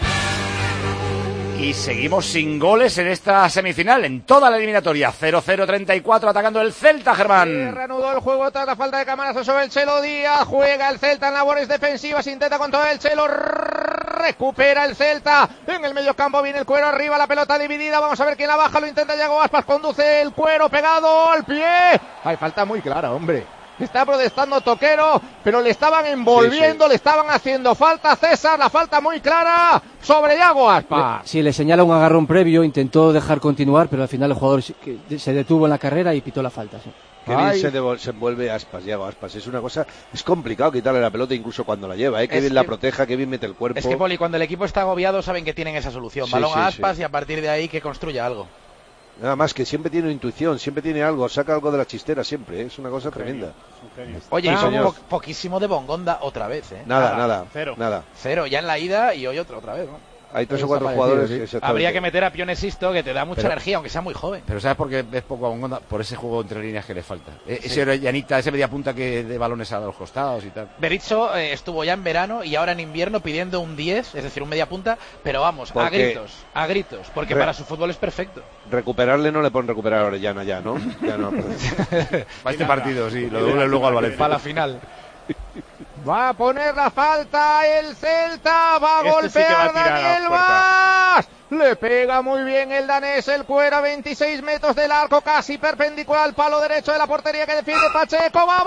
Y seguimos sin goles en esta semifinal, en toda la eliminatoria. 0-0-34 atacando el Celta, Germán. Reanudó el juego tras la falta de Camarasa sobre el Chelo Díaz. Juega el Celta en labores defensivas. Intenta con todo el Chelo. Recupera el Celta. En el medio campo viene el cuero arriba. La pelota dividida. Vamos a ver quién la baja. Lo intenta Yago Aspas. Conduce el cuero pegado al pie. Hay falta muy clara, hombre. Está protestando Toquero, pero le estaban envolviendo, le estaban haciendo falta. César, la falta muy clara sobre Yago Aspas. Sí, le señala un agarrón previo, intentó dejar continuar, pero al final el jugador se detuvo en la carrera y pitó la falta. Sí. Qué bien se envuelve Aspas, Yago Aspas. Es una cosa, es complicado quitarle la pelota incluso cuando la lleva, Qué bien la proteja, qué bien mete el cuerpo. Es que, Poli, cuando el equipo está agobiado saben que tienen esa solución. Sí, Balón sí, a Aspas sí. y a partir de ahí que construya algo. Nada más que siempre tiene intuición, siempre tiene algo, saca algo de la chistera siempre, Es una cosa tremenda. Oye, Sí, y señor. poquísimo de Bongonda otra vez, Nada, Cero. nada. Cero, ya en la ida y hoy otra vez, ¿no? Hay 3 o Está 4 parecido, jugadores sí. que exactamente. Habría que meter a Pionesisto, que te da mucha Pero- energía, aunque sea muy joven. Pero ¿sabes por qué ves poco a Bongonda? Por ese juego entre líneas que le falta. Ese llanita, ese media punta que de balones a los costados y tal. Berizzo estuvo ya en verano y ahora en invierno pidiendo un 10, es decir, un media punta, pero vamos, Porque- a gritos, porque para su fútbol es perfecto. Recuperarle no le ponen recuperar a Orellana ya, ¿no? Ya no. Para este partido, sí, lo doble luego al Valencia. Para la final. Va a poner la falta el Celta, va a Este sí que va a golpear tirar a la Daniel puerta. Vaz. Le pega muy bien el danés, el cuero a 26 metros del arco, casi perpendicular al palo derecho de la portería que defiende Pacheco. ¡Va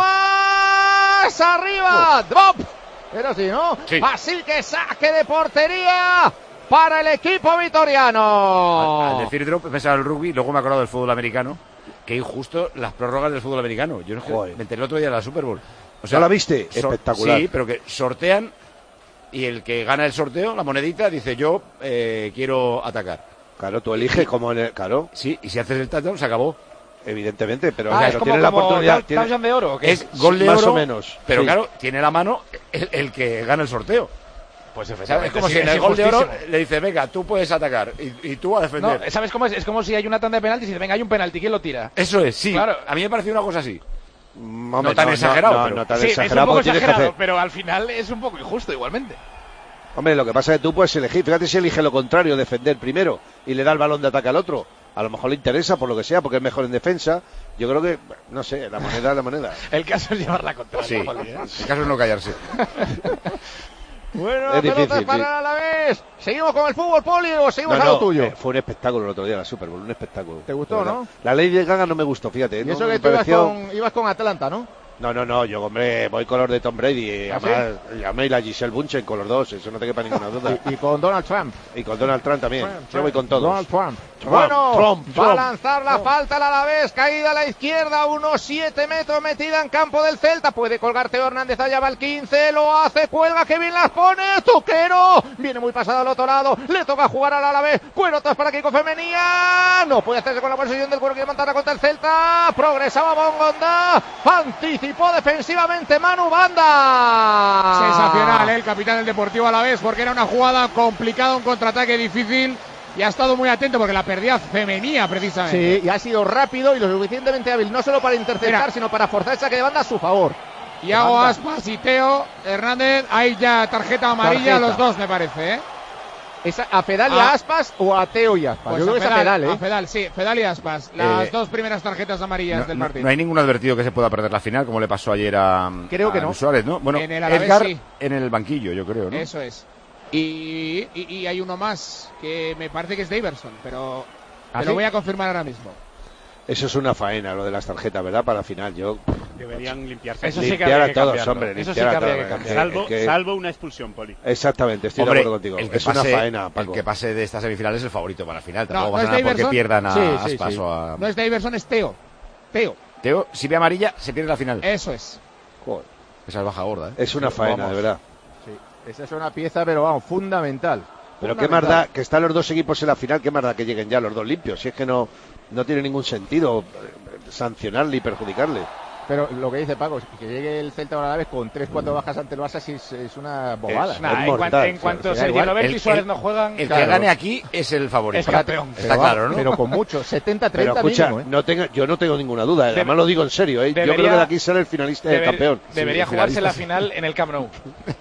Vaz! ¡Arriba! ¡Drop! Era así, ¿no? Sí. Así que saque de portería para el equipo vitoriano. Al decir drop, he pensado en el rugby, luego me he acordado del fútbol americano. Qué injusto las prórrogas del fútbol americano. Yo no Joder. me enteré el otro día de la Super Bowl. O ¿Ya la viste? Espectacular. Sí, pero que sortean y el que gana el sorteo, la monedita, dice yo quiero atacar. Claro, tú eliges como en el... Claro, Sí, y si haces el touchdown se acabó. evidentemente, pero, Ah, pero es como, tiene la como oportunidad. Tiene... touchdown de oro, ¿o qué? Es gol de más oro, o menos, pero sí. claro, tiene la mano el que gana el sorteo. Pues ¿Sabes? efectivamente, Es como sí, si en es el gol de oro injustísimo. le dice, venga, tú puedes atacar y tú a No, defender. ¿sabes cómo es? Es como si hay una tanda de penaltis y dice, venga, hay un penalti, ¿quién lo tira? Eso es, sí. Claro. A mí me pareció una cosa así. Hombre, No tan exagerado, pero- No tan Sí, es un exagerado poco porque tienes que exagerado, hacer. pero al final es un poco injusto igualmente. Hombre, lo que pasa es que tú puedes elegir. Fíjate si elige lo contrario, defender primero y le da el balón de ataque al otro. A lo mejor le interesa por lo que sea, porque es mejor en defensa. Yo creo que, no sé, la moneda es la moneda. El caso es llevar la contraria. Sí, Poli, ¿eh? el caso es no callarse. Bueno, es difícil, pelotas para la vez. ¿Seguimos con el fútbol, Poli, o seguimos a lo tuyo? Fue un espectáculo el otro día la Super Bowl, un espectáculo. ¿Te gustó, no? La ley de Gaga no me gustó, fíjate. Y no eso me que tú pareció... ibas con Atlanta, ¿no? No, yo, hombre, voy con los de Tom Brady. ¿Ah, Además, llamé la Giselle Bunchen con los dos, eso no te quepa ninguna duda. Y con Donald Trump. Y con Donald Trump también. Yo voy con todos. Donald Trump. Bueno, va a lanzar la falta al Alavés, caída a la izquierda, unos 7 metros metida en campo del Celta. Puede colgar Teo Hernández, allá va el 15, lo hace, cuelga, que bien las pone, Toquero. Viene muy pasado al otro lado, le toca jugar al Alavés, Cuerotas para Kiko Femenía. No puede hacerse con la posición del Cuero, quiere montarla contra el Celta. Progresaba Bongonda, anticipó defensivamente Manu Banda. Sensacional, el capitán del Deportivo Alavés, porque era una jugada complicada, un contraataque difícil. Y ha estado muy atento porque la perdía Femenía precisamente. Sí, y ha sido rápido y lo suficientemente hábil, no solo para interceptar, sino para forzar el saque de banda a su favor. Iago Aspas y Teo Hernández, hay ya tarjeta amarilla, los dos me parece, ¿eh? ¿Es a Fedal y a Aspas o a Teo y Aspas? Pues yo creo que es a Fedal, ¿eh? A Fedal, sí, Fedal y Aspas, las dos primeras tarjetas amarillas del partido. No hay ningún advertido que se pueda perder la final, como le pasó ayer a no. Suárez, ¿no? Bueno, en el Alavés, Edgar sí. En el banquillo, yo creo, ¿no? Eso es. Y hay uno más que me parece que es Daverson, pero te lo voy a confirmar ahora mismo. Eso es una faena, lo de las tarjetas, ¿verdad? Para la final, deberían limpiarse. Eso sí que habría que cambiarlo. Hombre, eso sí que habría que cambiar. Salvo una expulsión, Poli. Exactamente, estoy de acuerdo contigo. Es una faena, Paco. El que pase de esta semifinal es el favorito para la final. Tampoco pasa nada porque pierdan a Aspas o a... No es Daverson, es Teo. Teo, si ve amarilla, se pierde la final. Eso es. Joder. Esa es baja gorda, ¿eh? Es una faena, de verdad. Sí, esa es una pieza, pero vamos, fundamental. Pero qué más da que están los dos equipos en la final, qué más da que lleguen ya los dos limpios. Si es que no tiene ningún sentido sancionarle y perjudicarle. Pero lo que dice Paco, que llegue el Celta a la vez con 3-4 bajas ante el Barça es una bobada. En cuanto Sergio Roberto y Suárez no juegan... El que gane aquí es el favorito. Es campeón. Está claro, ¿no? Pero con mucho, 70-30 pero escucha, mínimo, ¿eh? yo no tengo ninguna duda, además lo digo en serio, ¿eh? Yo creo que de aquí sale el finalista, el campeón. Debería jugarse la final en el Camp Nou.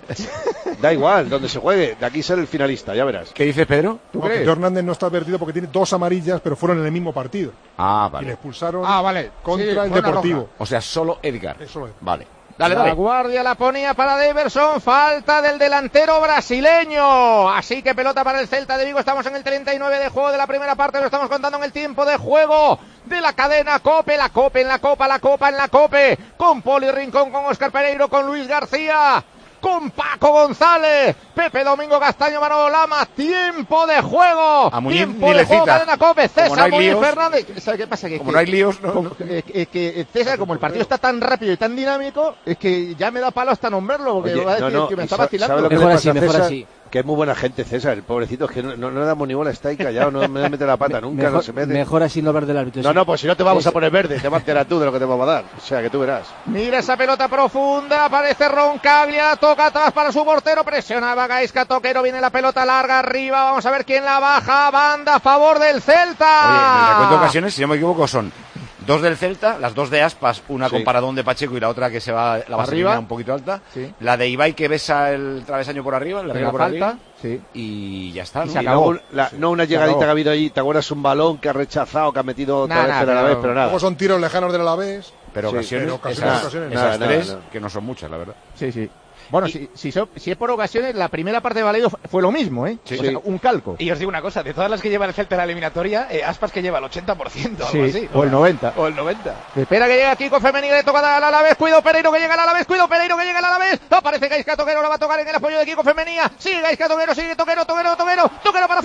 Da igual, donde se juegue, de aquí sale el finalista, ya verás. ¿Qué dices, Pedro? ¿Tú crees? Teo Hernández no está advertido porque tiene 2 amarillas, pero fueron en el mismo partido. Vale. Y le expulsaron contra el Deportivo. Roja. O sea, solo Edgar. Eso es. Vale. La guardia la ponía para Daverson, falta del delantero brasileño. Así que pelota para el Celta de Vigo. Estamos en el 39 de juego de la primera parte, lo estamos contando en el tiempo de juego de la cadena COPE, la COPE en la Copa, la Copa en la COPE, con Poli Rincón, con Óscar Pereiro, con Luis García, con Paco González, Pepe Domingo Castaño, Manolo Lama. Tiempo de juego. A Muñiz tiempo ni de le juego, cita. cadena COPE. César no Muñiz Fernández. ¿Sabes qué pasa? Como no hay líos, no. Que César, como el partido está tan rápido y tan dinámico, es que ya me da palo hasta nombrarlo, porque Oye, va a decir que me está vacilando. ¿Sabe lo que mejor le así, pasa a mejor César? así. Que es muy buena gente, César, el pobrecito, es que no le damos ni bola, está ahí callado, no me mete la pata, nunca no se mete. Mejor así no hablar del árbitro. No, pues si no te vamos a poner verde, te vas a enterar tú de lo que te vamos a dar, o sea, que tú verás. Mira esa pelota profunda, aparece Roncaglia, toca atrás para su portero, presionaba Gaisca, Toquero, viene la pelota larga arriba, vamos a ver quién la baja, Banda a favor del Celta. Oye, en el recuento de ocasiones, si no me equivoco, son 2 del Celta, las 2 de Aspas, una con Paradón de Pacheco y la otra que se va la vaselina un poquito alta. Sí. La de Ibai que besa el travesaño por arriba, la por falta, arriba. Sí. Y ya está. Y se acabó. No una llegadita que ha habido ahí, ¿te acuerdas? Un balón que ha rechazado, que ha metido otra vez el Alavés, pero nada. Luego son tiros lejanos del Alavés. Pero ocasiones, esas 3, que no son muchas, la verdad. Sí. Bueno, si es por ocasiones, la primera parte de Valedo fue lo mismo, ¿eh? Sí. O sea, un calco. Y os digo una cosa, de todas las que lleva el Celta en la eliminatoria, Aspas que lleva el 80%, algo así. O el 90%. O el 90%. Espera que llega Kiko Femenía, le toca al Alavés, cuidado Pereiro que llega al Alavés, cuidado Pereiro que llega al Alavés. Aparece Gaisca Toquero, lo va a tocar en el apoyo de Kiko Femenía. Sigue Gaisca Toquero, sigue Toquero para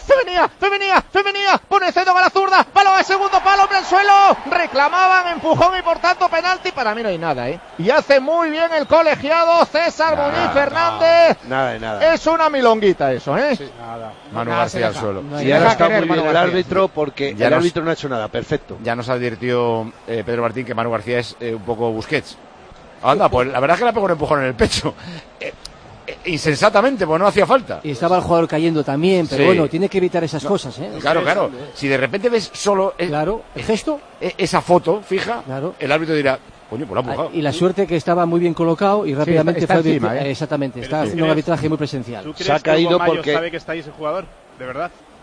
Femenía. Pone el centro con la zurda, palo al segundo palo, hombre al suelo. Reclamaban empujón y por tanto penalti. Para mí no hay nada, ¿eh? Y hace muy bien el colegiado César Muñiz Fernández. Nada. Es una milonguita eso, ¿eh? Sí, nada. Manu García al suelo. Y ahora está muy bien el árbitro porque el árbitro no ha hecho nada, perfecto. Ya nos advirtió Pedro Martín que Manu García es un poco Busquets. Anda, pues la verdad es que le pegó un empujón en el pecho. Insensatamente, pues no hacía falta. Y estaba el jugador cayendo también, pero bueno, tiene que evitar esas cosas, ¿eh? Claro. Si de repente ves solo el gesto, esa foto fija, el árbitro dirá, coño, pues lo ha empujado. Y la suerte que estaba muy bien colocado y rápidamente está fue encima, exactamente, está haciendo un arbitraje muy presencial. ¿Tú crees se ha caído que Hugo Mayo porque sabe que está ahí ese jugador? ¿De verdad?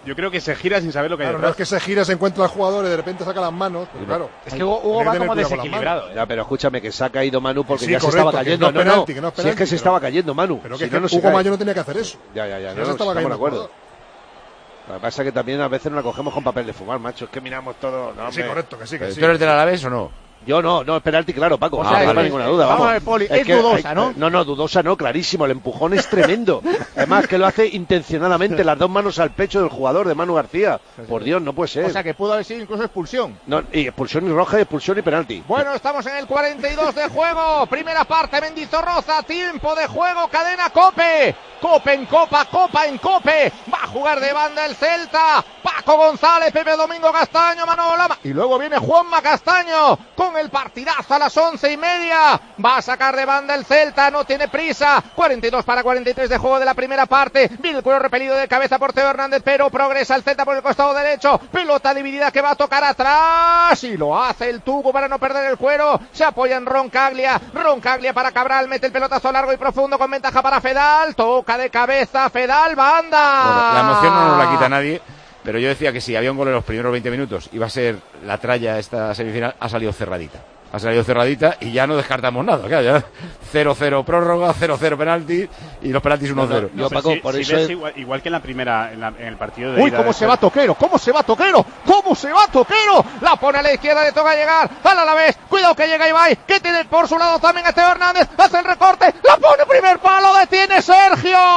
Yo creo que se gira sin saber lo que hay Claro, no detrás. es que se gira, se encuentra el jugador y de repente saca las manos. Pues claro. Es que Hugo va como desequilibrado. Ya, pero escúchame, que se ha caído Manu porque Sí, ya correcto, se estaba que cayendo. no es penalti, que no es Si es penalti, que se pero- estaba cayendo Manu. Pero Si que, no, no se Hugo cae. Mayo no tenía que hacer eso. Ya, Ya se no, estaba estamos cayendo de acuerdo. el Lo que pasa es que también a veces nos la cogemos con papel de fumar, macho. Es que miramos todo. No, Sí, hombre. correcto, que sí, que sí. ¿Tú eres del Alavés o no? Yo no es penalti, claro, Paco. O No sea, tengo vale. ninguna duda. Vamos Vamos a ver, Poli, es que dudosa, ¿no? No, dudosa no, clarísimo. El empujón es tremendo. Además, que lo hace intencionadamente, las dos manos al pecho del jugador de Manu García. Por Dios, no puede ser. O sea que pudo haber sido incluso expulsión. No, y expulsión y roja, y expulsión y penalti. Bueno, estamos en el 42 de juego. Primera parte, Mendizorroza. Tiempo de juego, cadena Cope. Cope en Copa, Copa en Cope. Va a jugar de banda el Celta. Paco González, Pepe Domingo Castaño, Manolo Lama. Y luego viene Juanma Castaño con el partidazo a las 11:30. Va a sacar de banda el Celta, no tiene prisa. 42-43 de juego de la primera parte. Viene el cuero repelido de cabeza por Teo Hernández, pero progresa el Celta por el costado derecho. Pelota dividida que va a tocar atrás. Y lo hace el Tubo para no perder el cuero. Se apoya en Roncaglia. Roncaglia para Cabral. Mete el pelotazo largo y profundo con ventaja para Fedal. Toca de cabeza Fedal, banda. Bueno, la emoción no nos la quita nadie, pero yo decía que si había un gol en los primeros 20 minutos iba a ser la tralla esta semifinal, ha salido cerradita. Ha salido cerradita y ya no descartamos nada. Claro, ya 0-0 prórroga, 0-0 penalti y los penaltis 1-0. Yo, Paco, por eso ves igual que en la primera, en el partido de Uy, ida cómo se va Toquero, cómo se va Toquero, cómo se va Toquero. La pone a la izquierda, le toca llegar al Alavés. Cuidado que llega Ibai, que tiene por su lado también a Teo Hernández. Hace el recorte, la pone primer palo, detiene Sergio. Le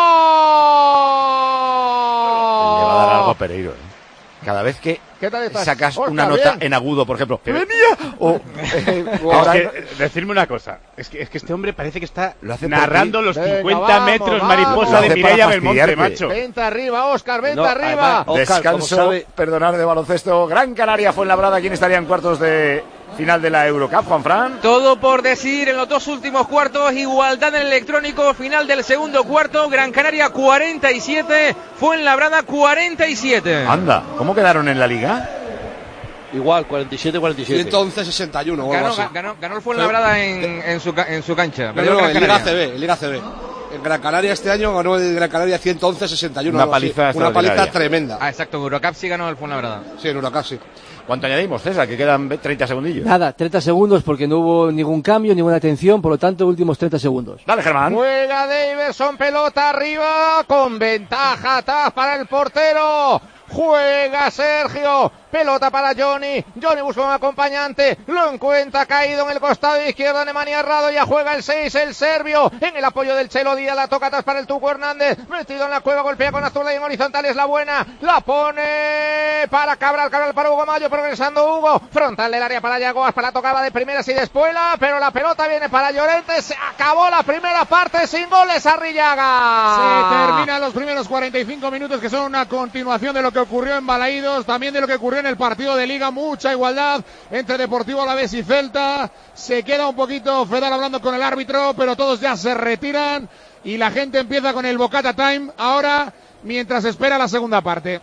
va a dar algo a Pereiro. Cada vez que ¿Qué tal estás? sacas Oscar, una nota bien. en agudo, por ejemplo, Pero- venía o Es que, decirme una cosa, es que este hombre parece que está Lo hace por narrando ti. los Venga, 50 vamos, metros vamos. mariposa Lo de hace Mireia para Belmonte, fastidiarte. macho. Vente arriba, Oscar, vente No, arriba. además, Oscar, descanso, como sabe- perdonar de baloncesto. Gran Canaria Fuenlabrada, ¿quién estaría en cuartos de final de la Eurocup, Juanfran? Todo por decir en los dos últimos cuartos, igualdad en el electrónico, final del segundo cuarto, Gran Canaria 47, Fuenlabrada 47. Anda, ¿cómo quedaron en la liga? Igual, 47-47. 111-61 o algo así. Ganó el Fuenlabrada en su cancha. No, Perdió no, el Gran en Liga Canaria. CB, en Liga CB. En Gran Canaria este año ganó el Gran Canaria 111-61. Una algo así. paliza Una extraordinaria. paliza tremenda. Ah, exacto, en Eurocup sí ganó el Fuenlabrada. Sí, en Huracán sí. ¿Cuánto añadimos, César? Que quedan 30 segundillos. Nada, 30 segundos porque no hubo ningún cambio, ninguna atención, por lo tanto, últimos 30 segundos. Dale, Germán. Juega Daverson, pelota arriba, con ventaja atrás para el portero. Juega Sergio, pelota para Johnny. Johnny busca un acompañante, lo encuentra caído en el costado izquierdo, Nemanja Rado, ya juega el 6, el serbio. En el apoyo del Chelo Díaz, la toca atrás para el Tuco Hernández. Metido en la cueva, golpea con azul y en horizontal, es la buena. La pone para Cabral, Cabral para Hugo Mayo, progresando Hugo. Frontal del área para Yagoas, para la tocaba de primeras y de espuela, pero la pelota viene para Llorente. Se acabó la primera parte sin goles, Arrillaga. Se terminan los primeros 45 minutos, que son una continuación de lo que ocurrió en Balaídos, también de lo que ocurrió en el partido de Liga. Mucha igualdad entre Deportivo Alavés y Celta. Se queda un poquito Fedal hablando con el árbitro, pero todos ya se retiran y la gente empieza con el Bocata Time ahora, mientras espera la segunda parte.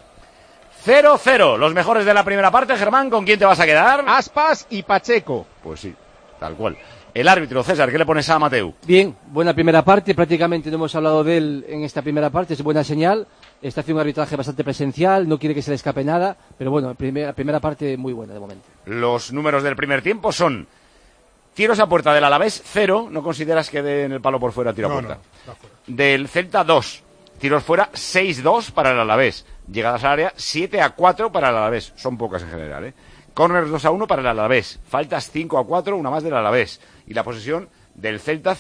0-0, los mejores de la primera parte. Germán, ¿con quién te vas a quedar? Aspas y Pacheco. Pues sí, tal cual. El árbitro, César, ¿qué le pones a Mateu? Bien, buena primera parte, prácticamente no hemos hablado de él en esta primera parte, es buena señal. Está haciendo un arbitraje bastante presencial, no quiere que se le escape nada, pero bueno, la primera parte muy buena de momento. Los números del primer tiempo son tiros a puerta del Alavés, 0, no consideras que den el palo por fuera tiro a puerta. Del Celta, 2, tiros fuera, 6-2 para el Alavés. Llegadas al área, 7-4 para el Alavés, son pocas en general, ¿eh? Corners 2-1 para el Alavés, faltas 5-4, una más del Alavés. Y la posesión del Celta,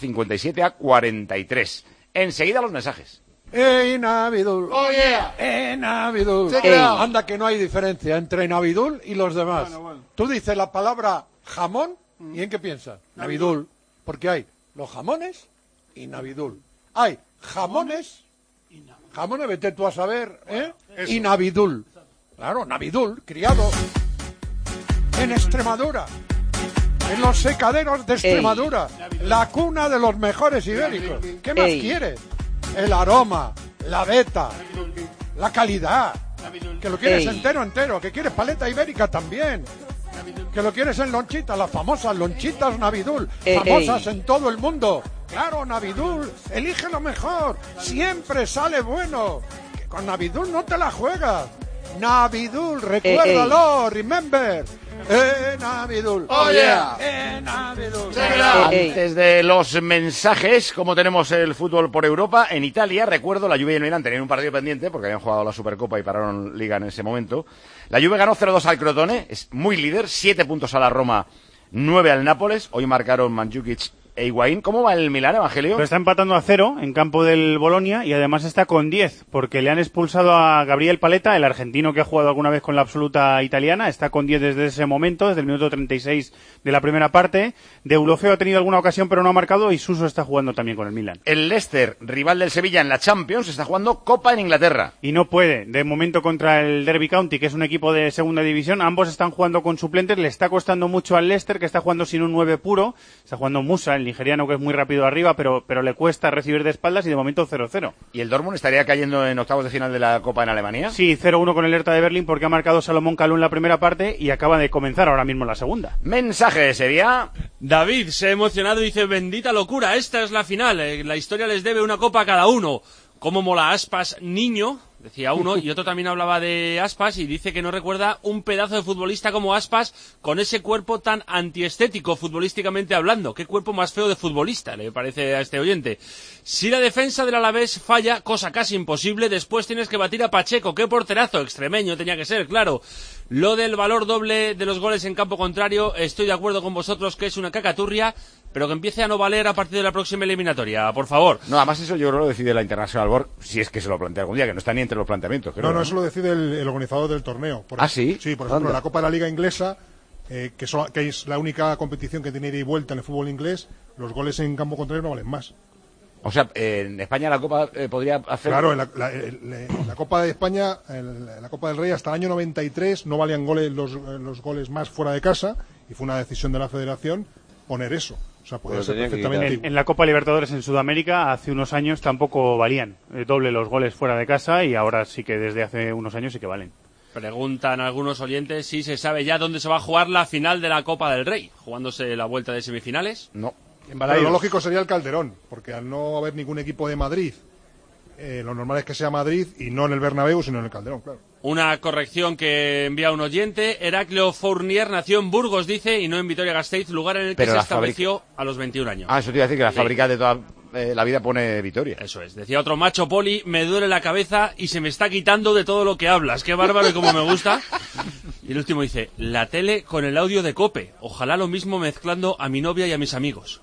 57-43. Enseguida los mensajes. Navidul. Oh, yeah. Navidul. Anda que no hay diferencia entre Navidul y los demás. Tú dices la palabra jamón y ¿en qué piensas? Navidul. Porque hay los jamones y Navidul. Hay jamones, vete tú a saber, ¿eh? Y Navidul. Claro, Navidul, criado en Extremadura. En los secaderos de Extremadura, la cuna de los mejores ibéricos. ¿Qué más quieres? El aroma, la beta, la calidad. Que lo quieres entero, que quieres paleta ibérica también. Que lo quieres en lonchitas, las famosas lonchitas Navidul, famosas en todo el mundo. Claro, Navidul, elige lo mejor, siempre sale bueno. Que con Navidul no te la juegas. Navidul, recuérdalo, remember. Navidul. Oh, yeah. Navidul. Antes de los mensajes, como tenemos el fútbol por Europa, en Italia, recuerdo, la Juve y el Milan tenían un partido pendiente porque habían jugado la Supercopa y pararon Liga en ese momento. La Juve ganó 0-2 al Crotone, es muy líder, 7 puntos a la Roma, 9 al Nápoles. Hoy marcaron Mandzukic e Higuaín. ¿Cómo va el Milán, Evangelio? Pero está empatando a 0 en campo del Bolonia y además está con 10 porque le han expulsado a Gabriel Paletta, el argentino que ha jugado alguna vez con la absoluta italiana. Está con 10 desde ese momento, desde el minuto 36 de la primera parte. Deulofeu ha tenido alguna ocasión pero no ha marcado y Suso está jugando también con el Milán. El Leicester, rival del Sevilla en la Champions, está jugando Copa en Inglaterra. Y no puede, de momento contra el Derby County, que es un equipo de segunda división. Ambos están jugando con suplentes, le está costando mucho al Leicester, que está jugando sin un 9 puro. Está jugando Musa, el nigeriano, que es muy rápido arriba, pero le cuesta recibir de espaldas y de momento 0-0. ¿Y el Dortmund estaría cayendo en octavos de final de la Copa en Alemania? Sí, 0-1 con el Hertha de Berlín porque ha marcado Salomón Kalou en la primera parte y acaba de comenzar ahora mismo la segunda. Mensaje de Sevilla. David se ha emocionado y dice, bendita locura, esta es la final, la historia les debe una copa a cada uno. ¿Cómo mola Aspas niño? Decía uno, y otro también hablaba de Aspas y dice que no recuerda un pedazo de futbolista como Aspas con ese cuerpo tan antiestético futbolísticamente hablando. ¿Qué cuerpo más feo de futbolista? Le parece a este oyente. Si la defensa del Alavés falla, cosa casi imposible, después tienes que batir a Pacheco. ¡Qué porterazo! Extremeño tenía que ser, claro. Lo del valor doble de los goles en campo contrario, estoy de acuerdo con vosotros que es una cacaturria, pero que empiece a no valer a partir de la próxima eliminatoria, por favor. No, además eso yo creo lo decide la International Board, si es que se lo plantea algún día, que no está ni entre los planteamientos. Creo, no, eso lo decide el organizador del torneo. ¿Sí? Sí, por ejemplo, la Copa de la Liga Inglesa, que es la única competición que tiene ida y vuelta en el fútbol inglés, los goles en campo contrario no valen más. O sea, en España la Copa podría hacer... Claro, en la Copa de España, en la Copa del Rey, hasta el año 93 no valían goles los goles más fuera de casa, y fue una decisión de la Federación poner eso. O sea, podría ser perfectamente en la Copa Libertadores en Sudamérica hace unos años tampoco valían doble los goles fuera de casa y ahora sí que desde hace unos años sí que valen. Preguntan algunos oyentes si se sabe ya dónde se va a jugar la final de la Copa del Rey, jugándose la vuelta de semifinales. No. Pero lo lógico sería el Calderón, porque al no haber ningún equipo de Madrid, lo normal es que sea Madrid y no en el Bernabéu, sino en el Calderón, claro. Una corrección que envía un oyente. Heraclio Fournier nació en Burgos, dice, y no en Vitoria-Gasteiz, lugar en el que se estableció a los 21 años. Ah, eso te iba a decir, que la fábrica de toda la vida pone Vitoria. Eso es. Decía otro macho poli, me duele la cabeza y se me está quitando de todo lo que hablas. Qué bárbaro y cómo me gusta. Y el último dice, la tele con el audio de COPE. Ojalá lo mismo mezclando a mi novia y a mis amigos.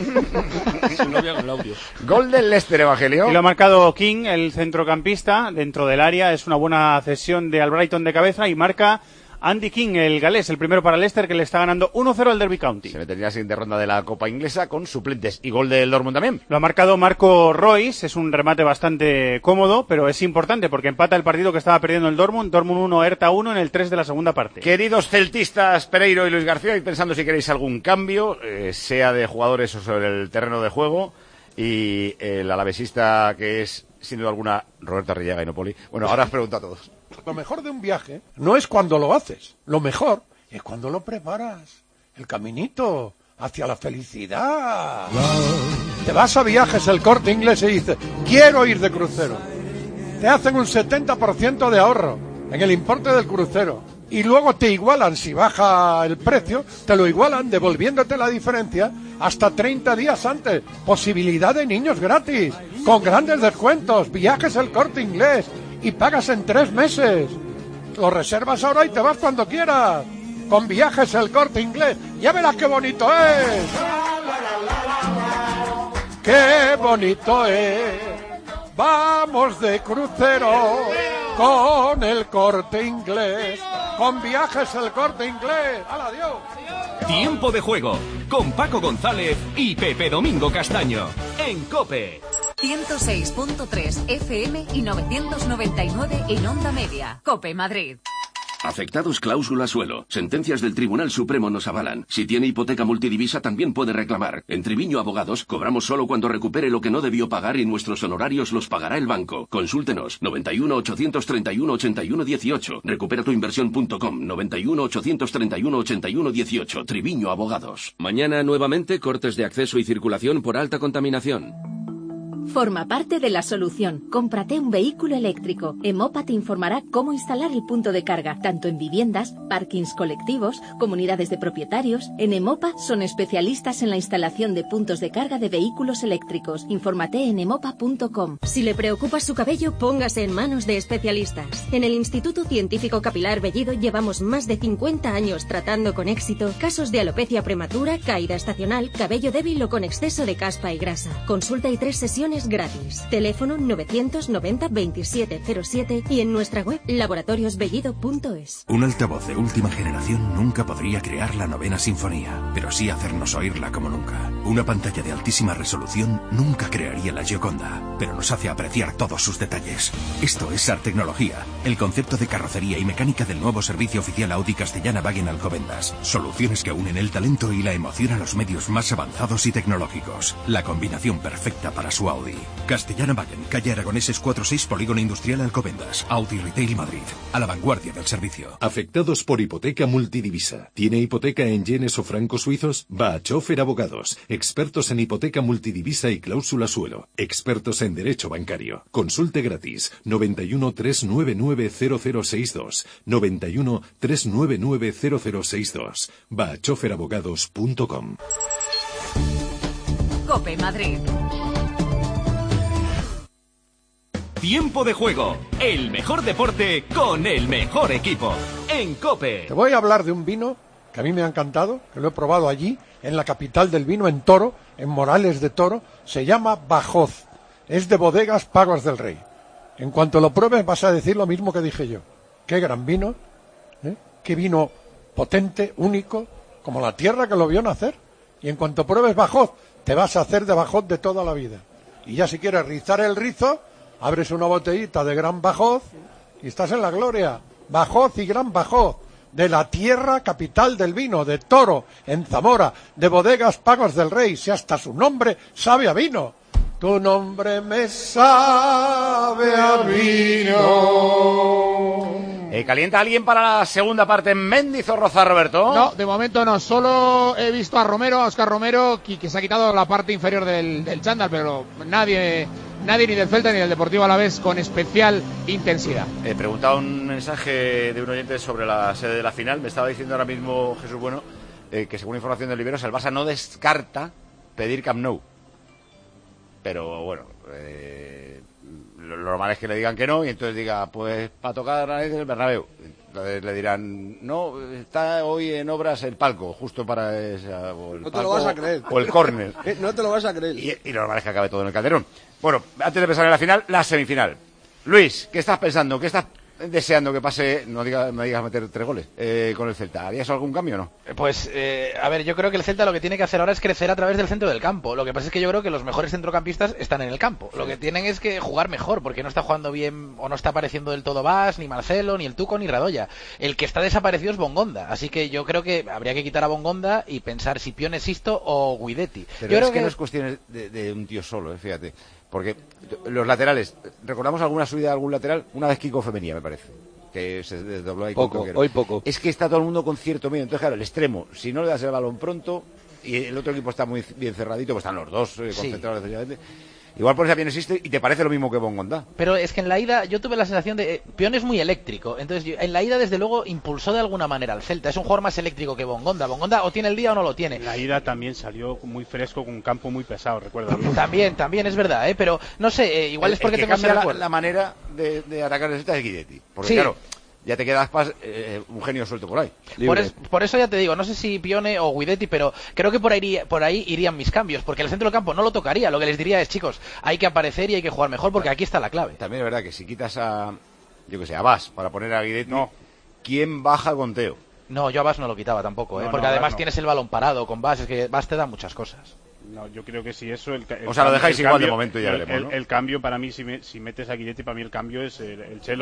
Su novia con el audio. Gol del Leicester, Evangelio. Y lo ha marcado King, el centrocampista, dentro del área. Es una buena cesión de Albrighton de cabeza y marca Andy King, el galés, el primero para el Leicester, que le está ganando 1-0 al Derby County. Se metería en la siguiente ronda de la Copa Inglesa con suplentes. Y gol del Dortmund también. Lo ha marcado Marco Royce, es un remate bastante cómodo, pero es importante porque empata el partido que estaba perdiendo el Dortmund. Dortmund 1, Hertha 1 en el 3 de la segunda parte. Queridos celtistas Pereiro y Luis García, y pensando si queréis algún cambio, sea de jugadores o sobre el terreno de juego, y el alavesista que es, sin duda alguna, Roberto Arrillaga y Nopoli. Bueno, ahora os pregunto a todos. Lo mejor de un viaje no es cuando lo haces, lo mejor es cuando lo preparas. El caminito hacia la felicidad. Te vas a Viajes El Corte Inglés y dices, quiero ir de crucero. Te hacen un 70% de ahorro en el importe del crucero. Y luego te igualan, si baja el precio, te lo igualan devolviéndote la diferencia hasta 30 días antes. Posibilidad de niños gratis, con grandes descuentos. Viajes El Corte Inglés. Y pagas en 3 meses. Lo reservas ahora y te vas cuando quieras. Con Viajes El Corte Inglés. Ya verás qué bonito es. Qué bonito es. Vamos de crucero con El Corte Inglés. Con Viajes El Corte Inglés. ¡Hala, adiós! Tiempo de juego con Paco González y Pepe Domingo Castaño en COPE. 106.3 FM y 999 en Onda Media. COPE Madrid. Afectados cláusula suelo. Sentencias del Tribunal Supremo nos avalan. Si tiene hipoteca multidivisa también puede reclamar. En Triviño Abogados cobramos solo cuando recupere lo que no debió pagar y nuestros honorarios los pagará el banco. Consúltenos. 91 831 81 18. Recuperatuinversión.com. 91 831 81 18. Triviño Abogados. Mañana nuevamente cortes de acceso y circulación por alta contaminación. Forma parte de la solución. Cómprate un vehículo eléctrico. Emopa te informará cómo instalar el punto de carga, tanto en viviendas, parkings colectivos, comunidades de propietarios. En Emopa son especialistas en la instalación de puntos de carga de vehículos eléctricos. Infórmate en emopa.com. Si le preocupa su cabello, póngase en manos de especialistas. En el Instituto Científico Capilar Bellido llevamos más de 50 años tratando con éxito casos de alopecia prematura, caída estacional, cabello débil o con exceso de caspa y grasa. Consulta y 3 sesiones gratis. Teléfono 990-2707 y en nuestra web laboratoriosbellido.es. Un altavoz de última generación nunca podría crear la 9ª sinfonía, pero sí hacernos oírla como nunca. Una pantalla de altísima resolución nunca crearía la Gioconda, pero nos hace apreciar todos sus detalles. Esto es Art Tecnología, el concepto de carrocería y mecánica del nuevo servicio oficial Audi Castellana Wagen Alcobendas. Soluciones que unen el talento y la emoción a los medios más avanzados y tecnológicos. La combinación perfecta para su Audi. Castellana Wagen, calle Aragoneses 46, Polígono Industrial Alcobendas. Audi Retail Madrid, a la vanguardia del servicio. Afectados por hipoteca multidivisa. ¿Tiene hipoteca en yenes o francos suizos? Va a Chofer Abogados, expertos en hipoteca multidivisa y cláusula suelo. Expertos en derecho bancario. Consulte gratis. 91 399 0062. 91 399 0062. Va a choferabogados.com. COPE Madrid. Tiempo de juego, el mejor deporte con el mejor equipo. En COPE. Te voy a hablar de un vino que a mí me ha encantado, que lo he probado allí, en la capital del vino, en Toro, en Morales de Toro. Se llama Bajós. Es de Bodegas Pagos del Rey. En cuanto lo pruebes vas a decir lo mismo que dije yo. Qué gran vino, ¿eh? Qué vino potente, único, como la tierra que lo vio nacer. Y en cuanto pruebes Bajós, te vas a hacer de Bajós de toda la vida. Y ya si quieres rizar el rizo, abres una botellita de Gran Bajós y estás en la gloria. Bajós y Gran Bajós, de la tierra capital del vino, de Toro, en Zamora, de Bodegas Pagos del Rey. Si hasta su nombre sabe a vino. Tu nombre me sabe a vino. ¿Calienta alguien para la segunda parte en Mendizorroza, Roberto? No, de momento no. Solo he visto a Romero, a Óscar Romero, que se ha quitado la parte inferior del chándal, pero nadie ni del Celta ni del Deportivo Alavés con especial intensidad. He preguntado un mensaje de un oyente sobre la sede de la final. Me estaba diciendo ahora mismo Jesús Bueno que según información de Oliveros, el Barça no descarta pedir Camp Nou. Pero bueno, lo normal es que le digan que no y entonces diga, pues para tocar a el Bernabéu. Entonces le dirán, no, está hoy en obras el palco, justo para esa, o el no palco, te lo vas a creer. O el córner. No te lo vas a creer. Y lo normal es que acabe todo en el Calderón. Bueno, antes de pensar en la final, la semifinal. Luis, ¿qué estás pensando? ¿Qué estás deseando que pase? No digas meter 3 goles con el Celta. ¿Harías algún cambio o no? Pues, a ver, yo creo que el Celta lo que tiene que hacer ahora es crecer a través del centro del campo. Lo que pasa es que yo creo que los mejores centrocampistas están en el campo. Lo que tienen es que jugar mejor, porque no está jugando bien o no está apareciendo del todo Bas, ni Marcelo, ni el Tuco, ni Radoya. El que está desaparecido es Bongonda. Así que yo creo que habría que quitar a Bongonda y pensar si Pione Sisto o Guidetti. Pero yo es creo que no es cuestión de un tío solo, fíjate. Porque los laterales, ¿recordamos alguna subida de algún lateral? Una vez Kiko Femenía, me parece. Que se desdobló ahí. Hoy poco. Es que está todo el mundo con cierto miedo. Entonces, claro, el extremo, si no le das el balón pronto y el otro equipo está muy bien cerradito, pues están los dos concentrados defensivamente. Igual pones a Pione Sisto y te parece lo mismo que Bongonda. Pero es que en la ida yo tuve la sensación de... Pione es muy eléctrico, entonces en la ida desde luego impulsó de alguna manera al Celta. Es un jugador más eléctrico que Bongonda. Bongonda o tiene el día o no lo tiene. La ida también salió muy fresco con un campo muy pesado, recuerda. También es verdad, pero no sé, igual es porque el que cambia la manera de atacar el Celta es Guidetti. Porque sí. Claro, ya te queda Aspas, un genio suelto por ahí. Por eso ya te digo, no sé si Pione o Guidetti, pero creo que por ahí irían mis cambios, porque el centro del campo no lo tocaría. Lo que les diría es, chicos, hay que aparecer y hay que jugar mejor, porque aquí está la clave. También es verdad que si quitas a Bas para poner a Guidetti, ¿quién baja con Teo? No, yo a Bas no lo quitaba tampoco, porque además tienes el balón parado con Bas, es que Bas te da muchas cosas. No, yo creo que si eso... O sea, lo dejáis igual de momento y ya veremos, ¿no? El cambio para mí, si metes a Guidetti, para mí el cambio es el Chelo.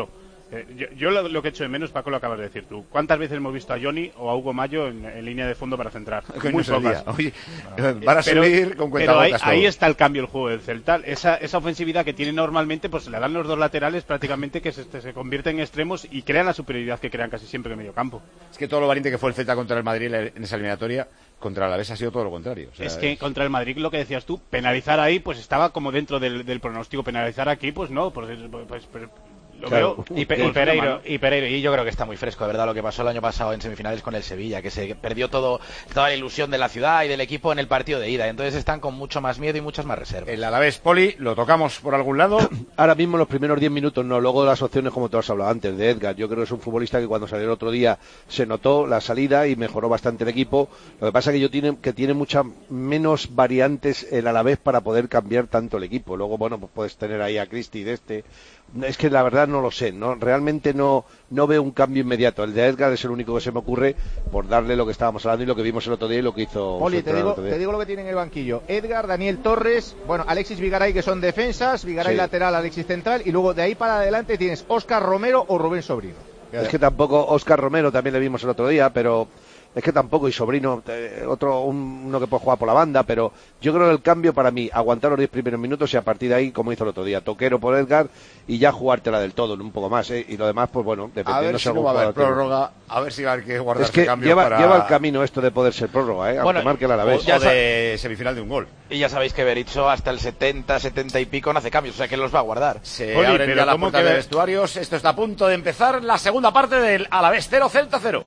Yo lo que echo de menos, Paco, lo acabas de decir tú. ¿Cuántas veces hemos visto a Johnny o a Hugo Mayo en línea de fondo para centrar? Muy pocas. Oye, van a subir con cuentagotas. Pero ahí está el cambio del juego del Celta. Esa ofensividad que tiene normalmente, pues le dan los dos laterales prácticamente que se convierten en extremos y crean la superioridad que crean casi siempre en medio campo. Es que todo lo valiente que fue el Celta contra el Madrid en esa eliminatoria, contra el Alavés ha sido todo lo contrario. O sea, es que contra el Madrid, lo que decías tú, penalizar ahí, pues estaba como dentro del pronóstico. Penalizar aquí, pues no, pues lo claro. veo. Y Pereiro, y yo creo que está muy fresco, de verdad, lo que pasó el año pasado en semifinales con el Sevilla, que se perdió toda la ilusión de la ciudad y del equipo en el partido de ida. Entonces están con mucho más miedo y muchas más reservas. El Alavés, Poli, ¿lo tocamos por algún lado? Ahora mismo los primeros 10 minutos no, luego las opciones como tú has hablado antes de Edgar. Yo creo que es un futbolista que cuando salió el otro día se notó la salida y mejoró bastante el equipo. Lo que pasa es que tiene muchas menos variantes el Alavés para poder cambiar tanto el equipo. Luego, bueno, pues puedes tener ahí a Cristi de este. Es que la verdad no lo sé, ¿no? Realmente no veo un cambio inmediato. El de Edgar es el único que se me ocurre por darle lo que estábamos hablando y lo que vimos el otro día y lo que hizo. Poli, te digo lo que tiene en el banquillo. Edgar, Daniel Torres, bueno, Alexis Vigaray, que son defensas, Vigaray lateral, Alexis central, y lugo de ahí para adelante tienes Óscar Romero o Rubén Sobrino. Es que tampoco, Óscar Romero también le vimos el otro día, pero es que tampoco, y Sobrino, uno que puede jugar por la banda, pero yo creo que el cambio para mí, aguantar los 10 primeros minutos y a partir de ahí, como hizo el otro día, Toquero por Edgar y ya jugártela del todo, un poco más, y lo demás, pues bueno, dependiendo. A ver si no va a haber prórroga, a ver si va a haber que guardar ese cambio lleva el camino esto de poder ser prórroga, aunque marque el Alavés. O de semifinal de un gol. Y ya sabéis que Berizzo hasta el 70 y pico no hace cambios, o sea que los va a guardar. Se abren ya las puertas de vestuarios, esto está a punto de empezar la segunda parte del Alavés 0, Celta 0.